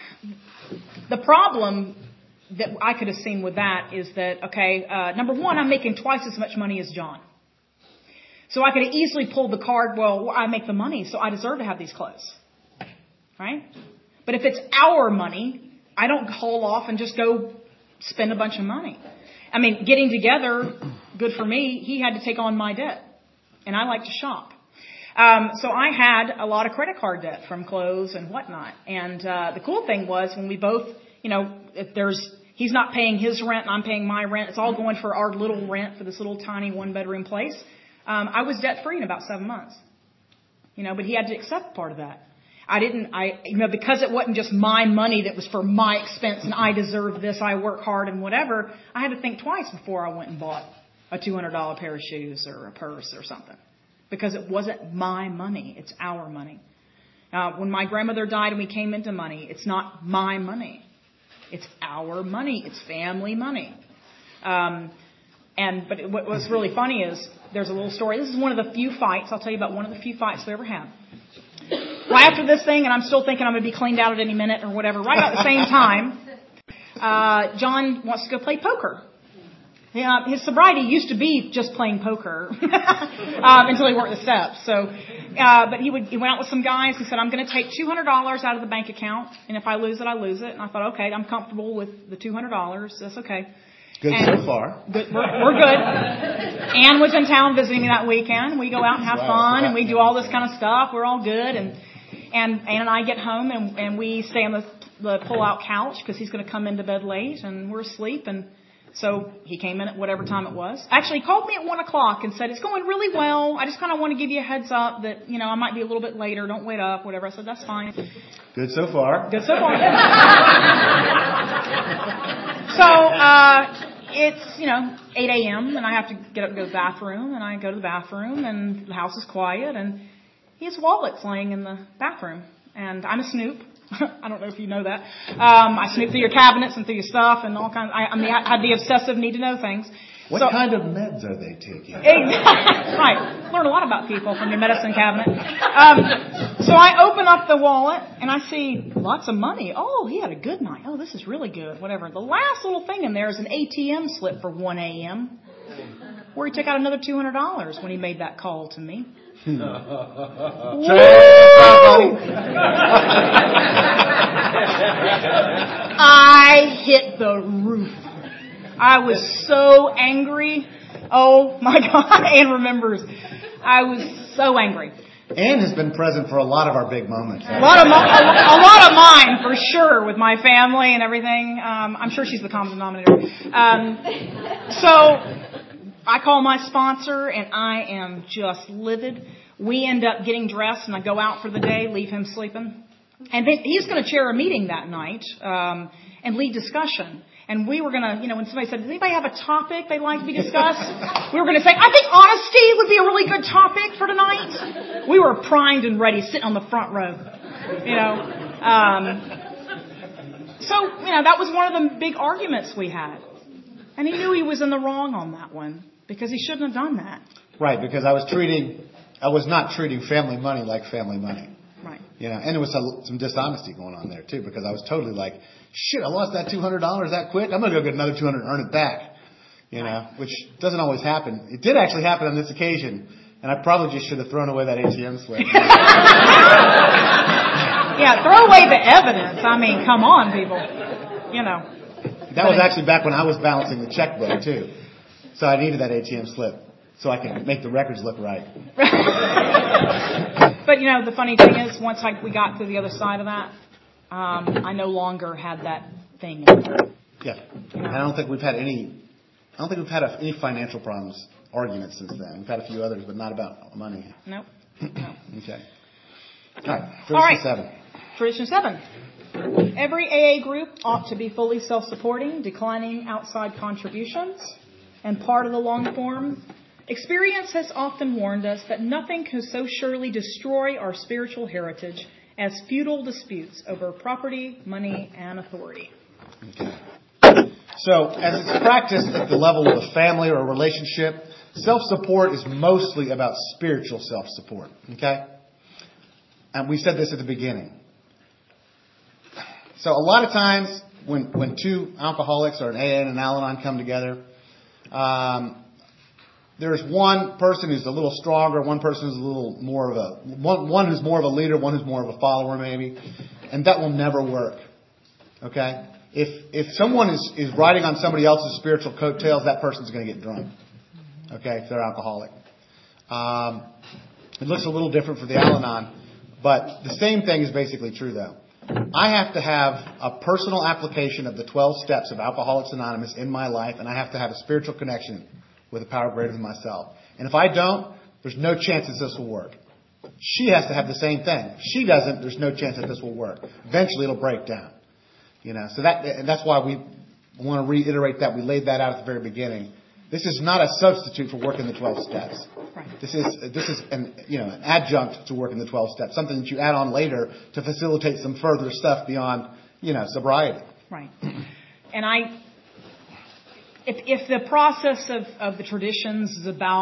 [SPEAKER 2] the problem that I could have seen with that is that, okay, uh, number one, I'm making twice as much money as John. So I could have easily pulled the card, well, I make the money, so I deserve to have these clothes. Right? But if it's our money, I don't haul off and just go spend a bunch of money. I mean, getting together, good for me, he had to take on my debt. And I like to shop. Um, so I had a lot of credit card debt from clothes and whatnot. And uh, the cool thing was when we both, you know, if there's, he's not paying his rent and I'm paying my rent, it's all going for our little rent for this little tiny one-bedroom place. Um, I was debt-free in about seven months. You know, but he had to accept part of that. I didn't, I, you know, because it wasn't just my money that was for my expense and I deserve this, I work hard and whatever, I had to think twice before I went and bought a two hundred dollars pair of shoes or a purse or something. Because it wasn't my money, it's our money. Uh, when my grandmother died and we came into money, it's not my money. It's our money, it's family money. Um, and, but what was really funny is there's a little story. This is one of the few fights. I'll tell you about one of the few fights we ever had. Right after this thing, and I'm still thinking I'm going to be cleaned out at any minute or whatever, right about the same time, uh, John wants to go play poker. Yeah, his sobriety used to be just playing poker um, until he worked the steps. So, uh, but he would he went out with some guys and said, I'm going to take two hundred dollars out of the bank account, and if I lose it, I lose it. And I thought, okay, I'm comfortable with the two hundred dollars. That's okay.
[SPEAKER 1] Good and so far.
[SPEAKER 2] Good, we're, we're good. Ann was in town visiting me that weekend. We go out and have fun, and we do all this kind of stuff. We're all good, and and Ann and I get home, and, and we stay on the, the pull-out couch because he's going to come into bed late, and we're asleep, and so he came in at whatever time it was. Actually, he called me at one o'clock and said, it's going really well. I just kind of want to give you a heads up that, you know, I might be a little bit later. Don't wait up, whatever. I said, that's fine.
[SPEAKER 1] Good so far.
[SPEAKER 2] Good so far. So, uh, it's, you know, eight a.m. and I have to get up and go to the bathroom, and I go to the bathroom and the house is quiet and his wallet's laying in the bathroom, and I'm a snoop. I don't know if you know that. Um, I snoop through your cabinets and through your stuff and all kinds. I, I mean, I had the obsessive need to know things.
[SPEAKER 1] What
[SPEAKER 2] so,
[SPEAKER 1] kind of meds are they taking?
[SPEAKER 2] Exactly. Right. Learn a lot about people from your medicine cabinet. Um, so I open up the wallet and I see lots of money. Oh, he had a good night. Oh, this is really good. Whatever. The last little thing in there is an A T M slip for one a.m. where he took out another two hundred dollars when he made that call to me. I hit the roof. I was so angry. Oh my God. Ann remembers. I was so angry.
[SPEAKER 1] Ann has been present for a lot of our big moments.
[SPEAKER 2] A lot of, mo- a, a lot of mine, for sure, with my family and everything. Um, I'm sure she's the common denominator. Um, so I call my sponsor, and I am just livid. We end up getting dressed, and I go out for the day, leave him sleeping. And they, he's going to chair a meeting that night um, and lead discussion. And we were going to, you know, when somebody said, does anybody have a topic they'd like to be discussed? We were going to say, I think honesty would be a really good topic for tonight. We were primed and ready, sitting on the front row, you know. Um, so, you know, that was one of the big arguments we had. And he knew he was in the wrong on that one because he shouldn't have done that.
[SPEAKER 1] Right, because I was treating, I was not treating family money like family money.
[SPEAKER 2] Right.
[SPEAKER 1] You know, and there was some, some dishonesty going on there too, because I was totally like, shit, I lost that two hundred dollars that quick. I'm going to go get another two hundred dollars and earn it back. You know, which doesn't always happen. It did actually happen on this occasion, and I probably just should have thrown away that A T M slip.
[SPEAKER 2] Yeah, throw away the evidence. I mean, come on, people. You know.
[SPEAKER 1] That was actually back when I was balancing the checkbook too. So I needed that A T M slip so I could make the records look right.
[SPEAKER 2] But, you know, the funny thing is, once I, we got to the other side of that, um, I no longer had that thing.
[SPEAKER 1] Yeah. And I don't think we've had any, I don't think we've had a, any financial problems, arguments since then. We've had a few others, but not about money.
[SPEAKER 2] Nope. No.
[SPEAKER 1] Okay. All right. Tradition
[SPEAKER 2] All right.
[SPEAKER 1] seven.
[SPEAKER 2] Tradition seven. Every A A group ought to be fully self-supporting, declining outside contributions. And part of the long form, experience has often warned us that nothing can so surely destroy our spiritual heritage as feudal disputes over property, money, and authority.
[SPEAKER 1] Okay. So, as it's practiced at the level of a family or a relationship, self-support is mostly about spiritual self-support. Okay? And we said this at the beginning. So, a lot of times when when two alcoholics or an A A and an Al-Anon come together, um, there's one person who's a little stronger, one person who's a little more of a, one, one who's more of a leader, one who's more of a follower maybe. And that will never work. Okay? If, if someone is, is riding on somebody else's spiritual coattails, that person's going to get drunk. Okay? If they're alcoholic. Um, it looks a little different for the Al-Anon, but the same thing is basically true though. I have to have a personal application of the twelve steps of Alcoholics Anonymous in my life, and I have to have a spiritual connection with a power greater than myself. And if I don't, there's no chance that this will work. She has to have the same thing. If she doesn't, there's no chance that this will work. Eventually it'll break down. You know, so that, and that's why we want to reiterate that. We laid that out at the very beginning. This is not a substitute for working the twelve steps. Right. This is, this is an, you know, an adjunct to working the twelve steps, something that you add on later to facilitate some further stuff beyond, you know, sobriety. Right.
[SPEAKER 2] And I, If, if the process of, of the traditions is about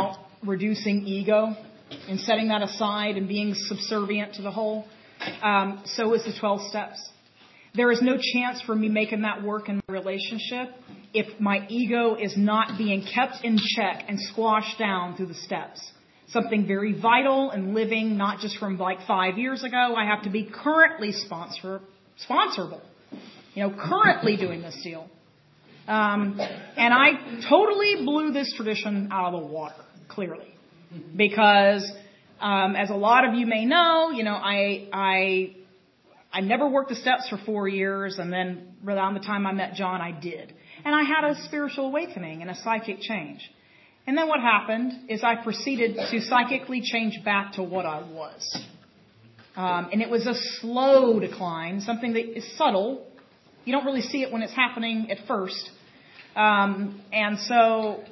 [SPEAKER 2] reducing ego and setting that aside and being subservient to the whole. Um, so is the twelve steps. There is no chance for me making that work in my relationship if my ego is not being kept in check and squashed down through the steps. Something very vital and living, not just from like five years ago. I have to be currently sponsor, sponsorable. You know, currently doing this deal. Um, and I totally blew this tradition out of the water, clearly. Because, um, as a lot of you may know, you know, I, I, I never worked the steps for four years, and then around the time I met John, I did. And I had a spiritual awakening and a psychic change. And then what happened is I proceeded to psychically change back to what I was. Um, and it was a slow decline, something that is subtle. You don't really see it when it's happening at first. Um, and so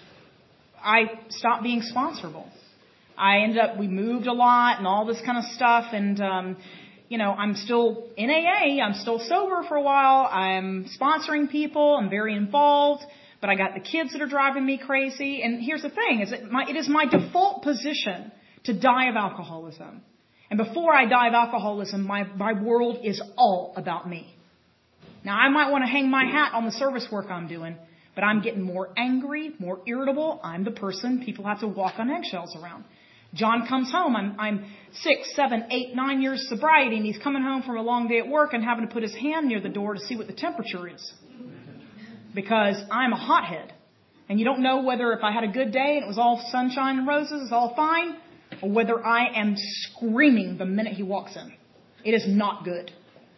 [SPEAKER 2] I stopped being sponsorable. I ended up, we moved a lot and all this kind of stuff. And, um, you know, I'm still in A A. I'm still sober for a while. I'm sponsoring people. I'm very involved. But I got the kids that are driving me crazy. And here's the thing, is it, my, it is my default position to die of alcoholism. And before I die of alcoholism, my, my world is all about me. Now, I might want to hang my hat on the service work I'm doing, but I'm getting more angry, more irritable. I'm the person people have to walk on eggshells around. John comes home. I'm, I'm six, seven, eight, nine years sobriety, and he's coming home from a long day at work and having to put his hand near the door to see what the temperature is. Because I'm a hothead. And you don't know whether if I had a good day and it was all sunshine and roses, it's all fine, or whether I am screaming the minute he walks in. It is not good.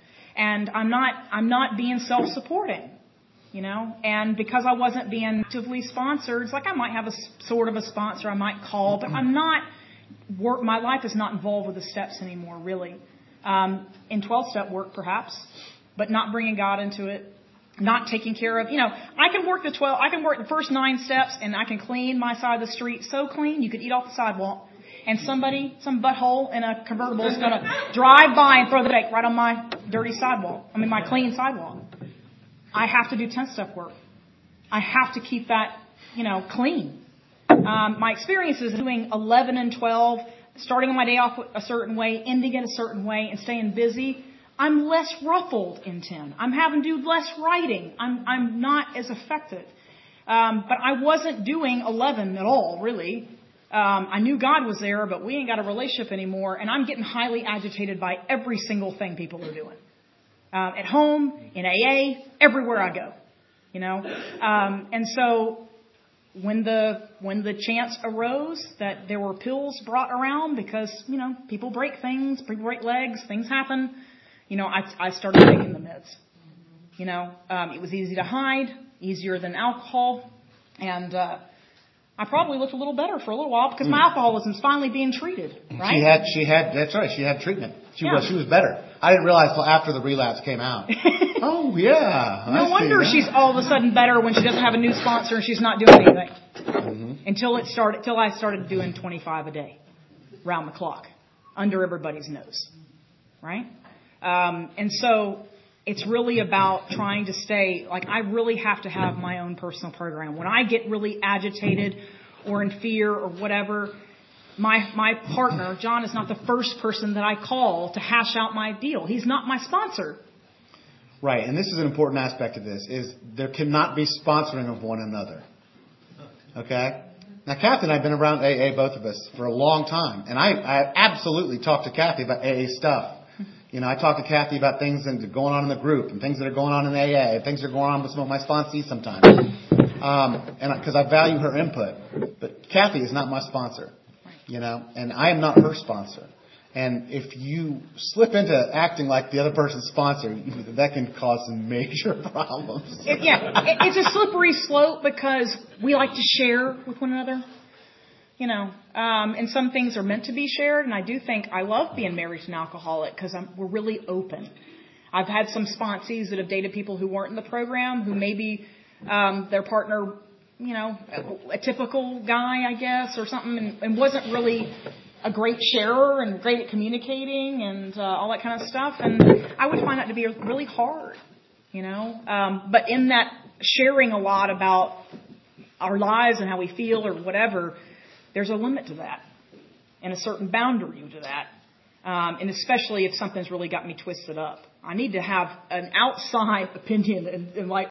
[SPEAKER 2] And I'm not, I'm not being self-supporting, you know, and because I wasn't being actively sponsored, it's like I might have a sort of a sponsor I might call, but I'm not, work, my life is not involved with the steps anymore, really. Um, in twelve-step work, perhaps, but not bringing God into it. Not taking care of, you know, I can work the twelve, I can work the first nine steps and I can clean my side of the street so clean you could eat off the sidewalk. And somebody, some butthole in a convertible is going to drive by and throw the bake right on my dirty sidewalk. I mean, my clean sidewalk. I have to do ten-step work. I have to keep that, you know, clean. Um, my experience is doing eleven and twelve, starting my day off a certain way, ending it a certain way, and staying busy. I'm less ruffled in ten. I'm having to do less writing. I'm, I'm not as effective. Um, but I wasn't doing eleven at all, really. Um, I knew God was there, but we ain't got a relationship anymore. And I'm getting highly agitated by every single thing people are doing. Um, at home, in A A, everywhere I go. You know? Um, and so when the, when the chance arose that there were pills brought around because, you know, people break things, people break legs, things happen. You know, I, I started taking the meds. You know, um, it was easy to hide, easier than alcohol. And, uh, I probably looked a little better for a little while because my alcoholism's finally being treated, right?
[SPEAKER 1] She had, she had, that's right, she had treatment. She
[SPEAKER 2] yeah.
[SPEAKER 1] was, she was better. I didn't realize till after the relapse came out. Oh, yeah.
[SPEAKER 2] No
[SPEAKER 1] I
[SPEAKER 2] wonder
[SPEAKER 1] see
[SPEAKER 2] she's all of a sudden better when she doesn't have a new sponsor and she's not doing anything.
[SPEAKER 1] Mm-hmm.
[SPEAKER 2] Until it started, till I started doing twenty-five a day, round the clock, under everybody's nose, right? Um, and so it's really about trying to stay, like I really have to have my own personal program. When I get really agitated or in fear or whatever, my my partner, John, is not the first person that I call to hash out my deal. He's not my sponsor.
[SPEAKER 1] Right, and this is an important aspect of this, is there cannot be sponsoring of one another. Okay? Now, Kathy and I have been around A A, both of us, for a long time. And I, I absolutely talk to Kathy about A A stuff. You know, I talk to Kathy about things that are going on in the group and things that are going on in A A and things that are going on with some of my sponsees sometimes. Um, and because I value her input. But Kathy is not my sponsor, you know, and I am not her sponsor. And if you slip into acting like the other person's sponsor, that can cause some major problems.
[SPEAKER 2] It, yeah, it, it's a slippery slope because we like to share with one another. You know, um, and some things are meant to be shared. And I do think I love being married to an alcoholic because we're really open. I've had some sponsees that have dated people who weren't in the program, who maybe um, their partner, you know, a, a typical guy, I guess, or something, and, and wasn't really a great sharer and great at communicating and uh, all that kind of stuff. And I would find that to be really hard, you know. Um, but in that sharing a lot about our lives and how we feel or whatever, there's a limit to that and a certain boundary to that. Um, and especially if something's really got me twisted up. I need to have an outside opinion and, and like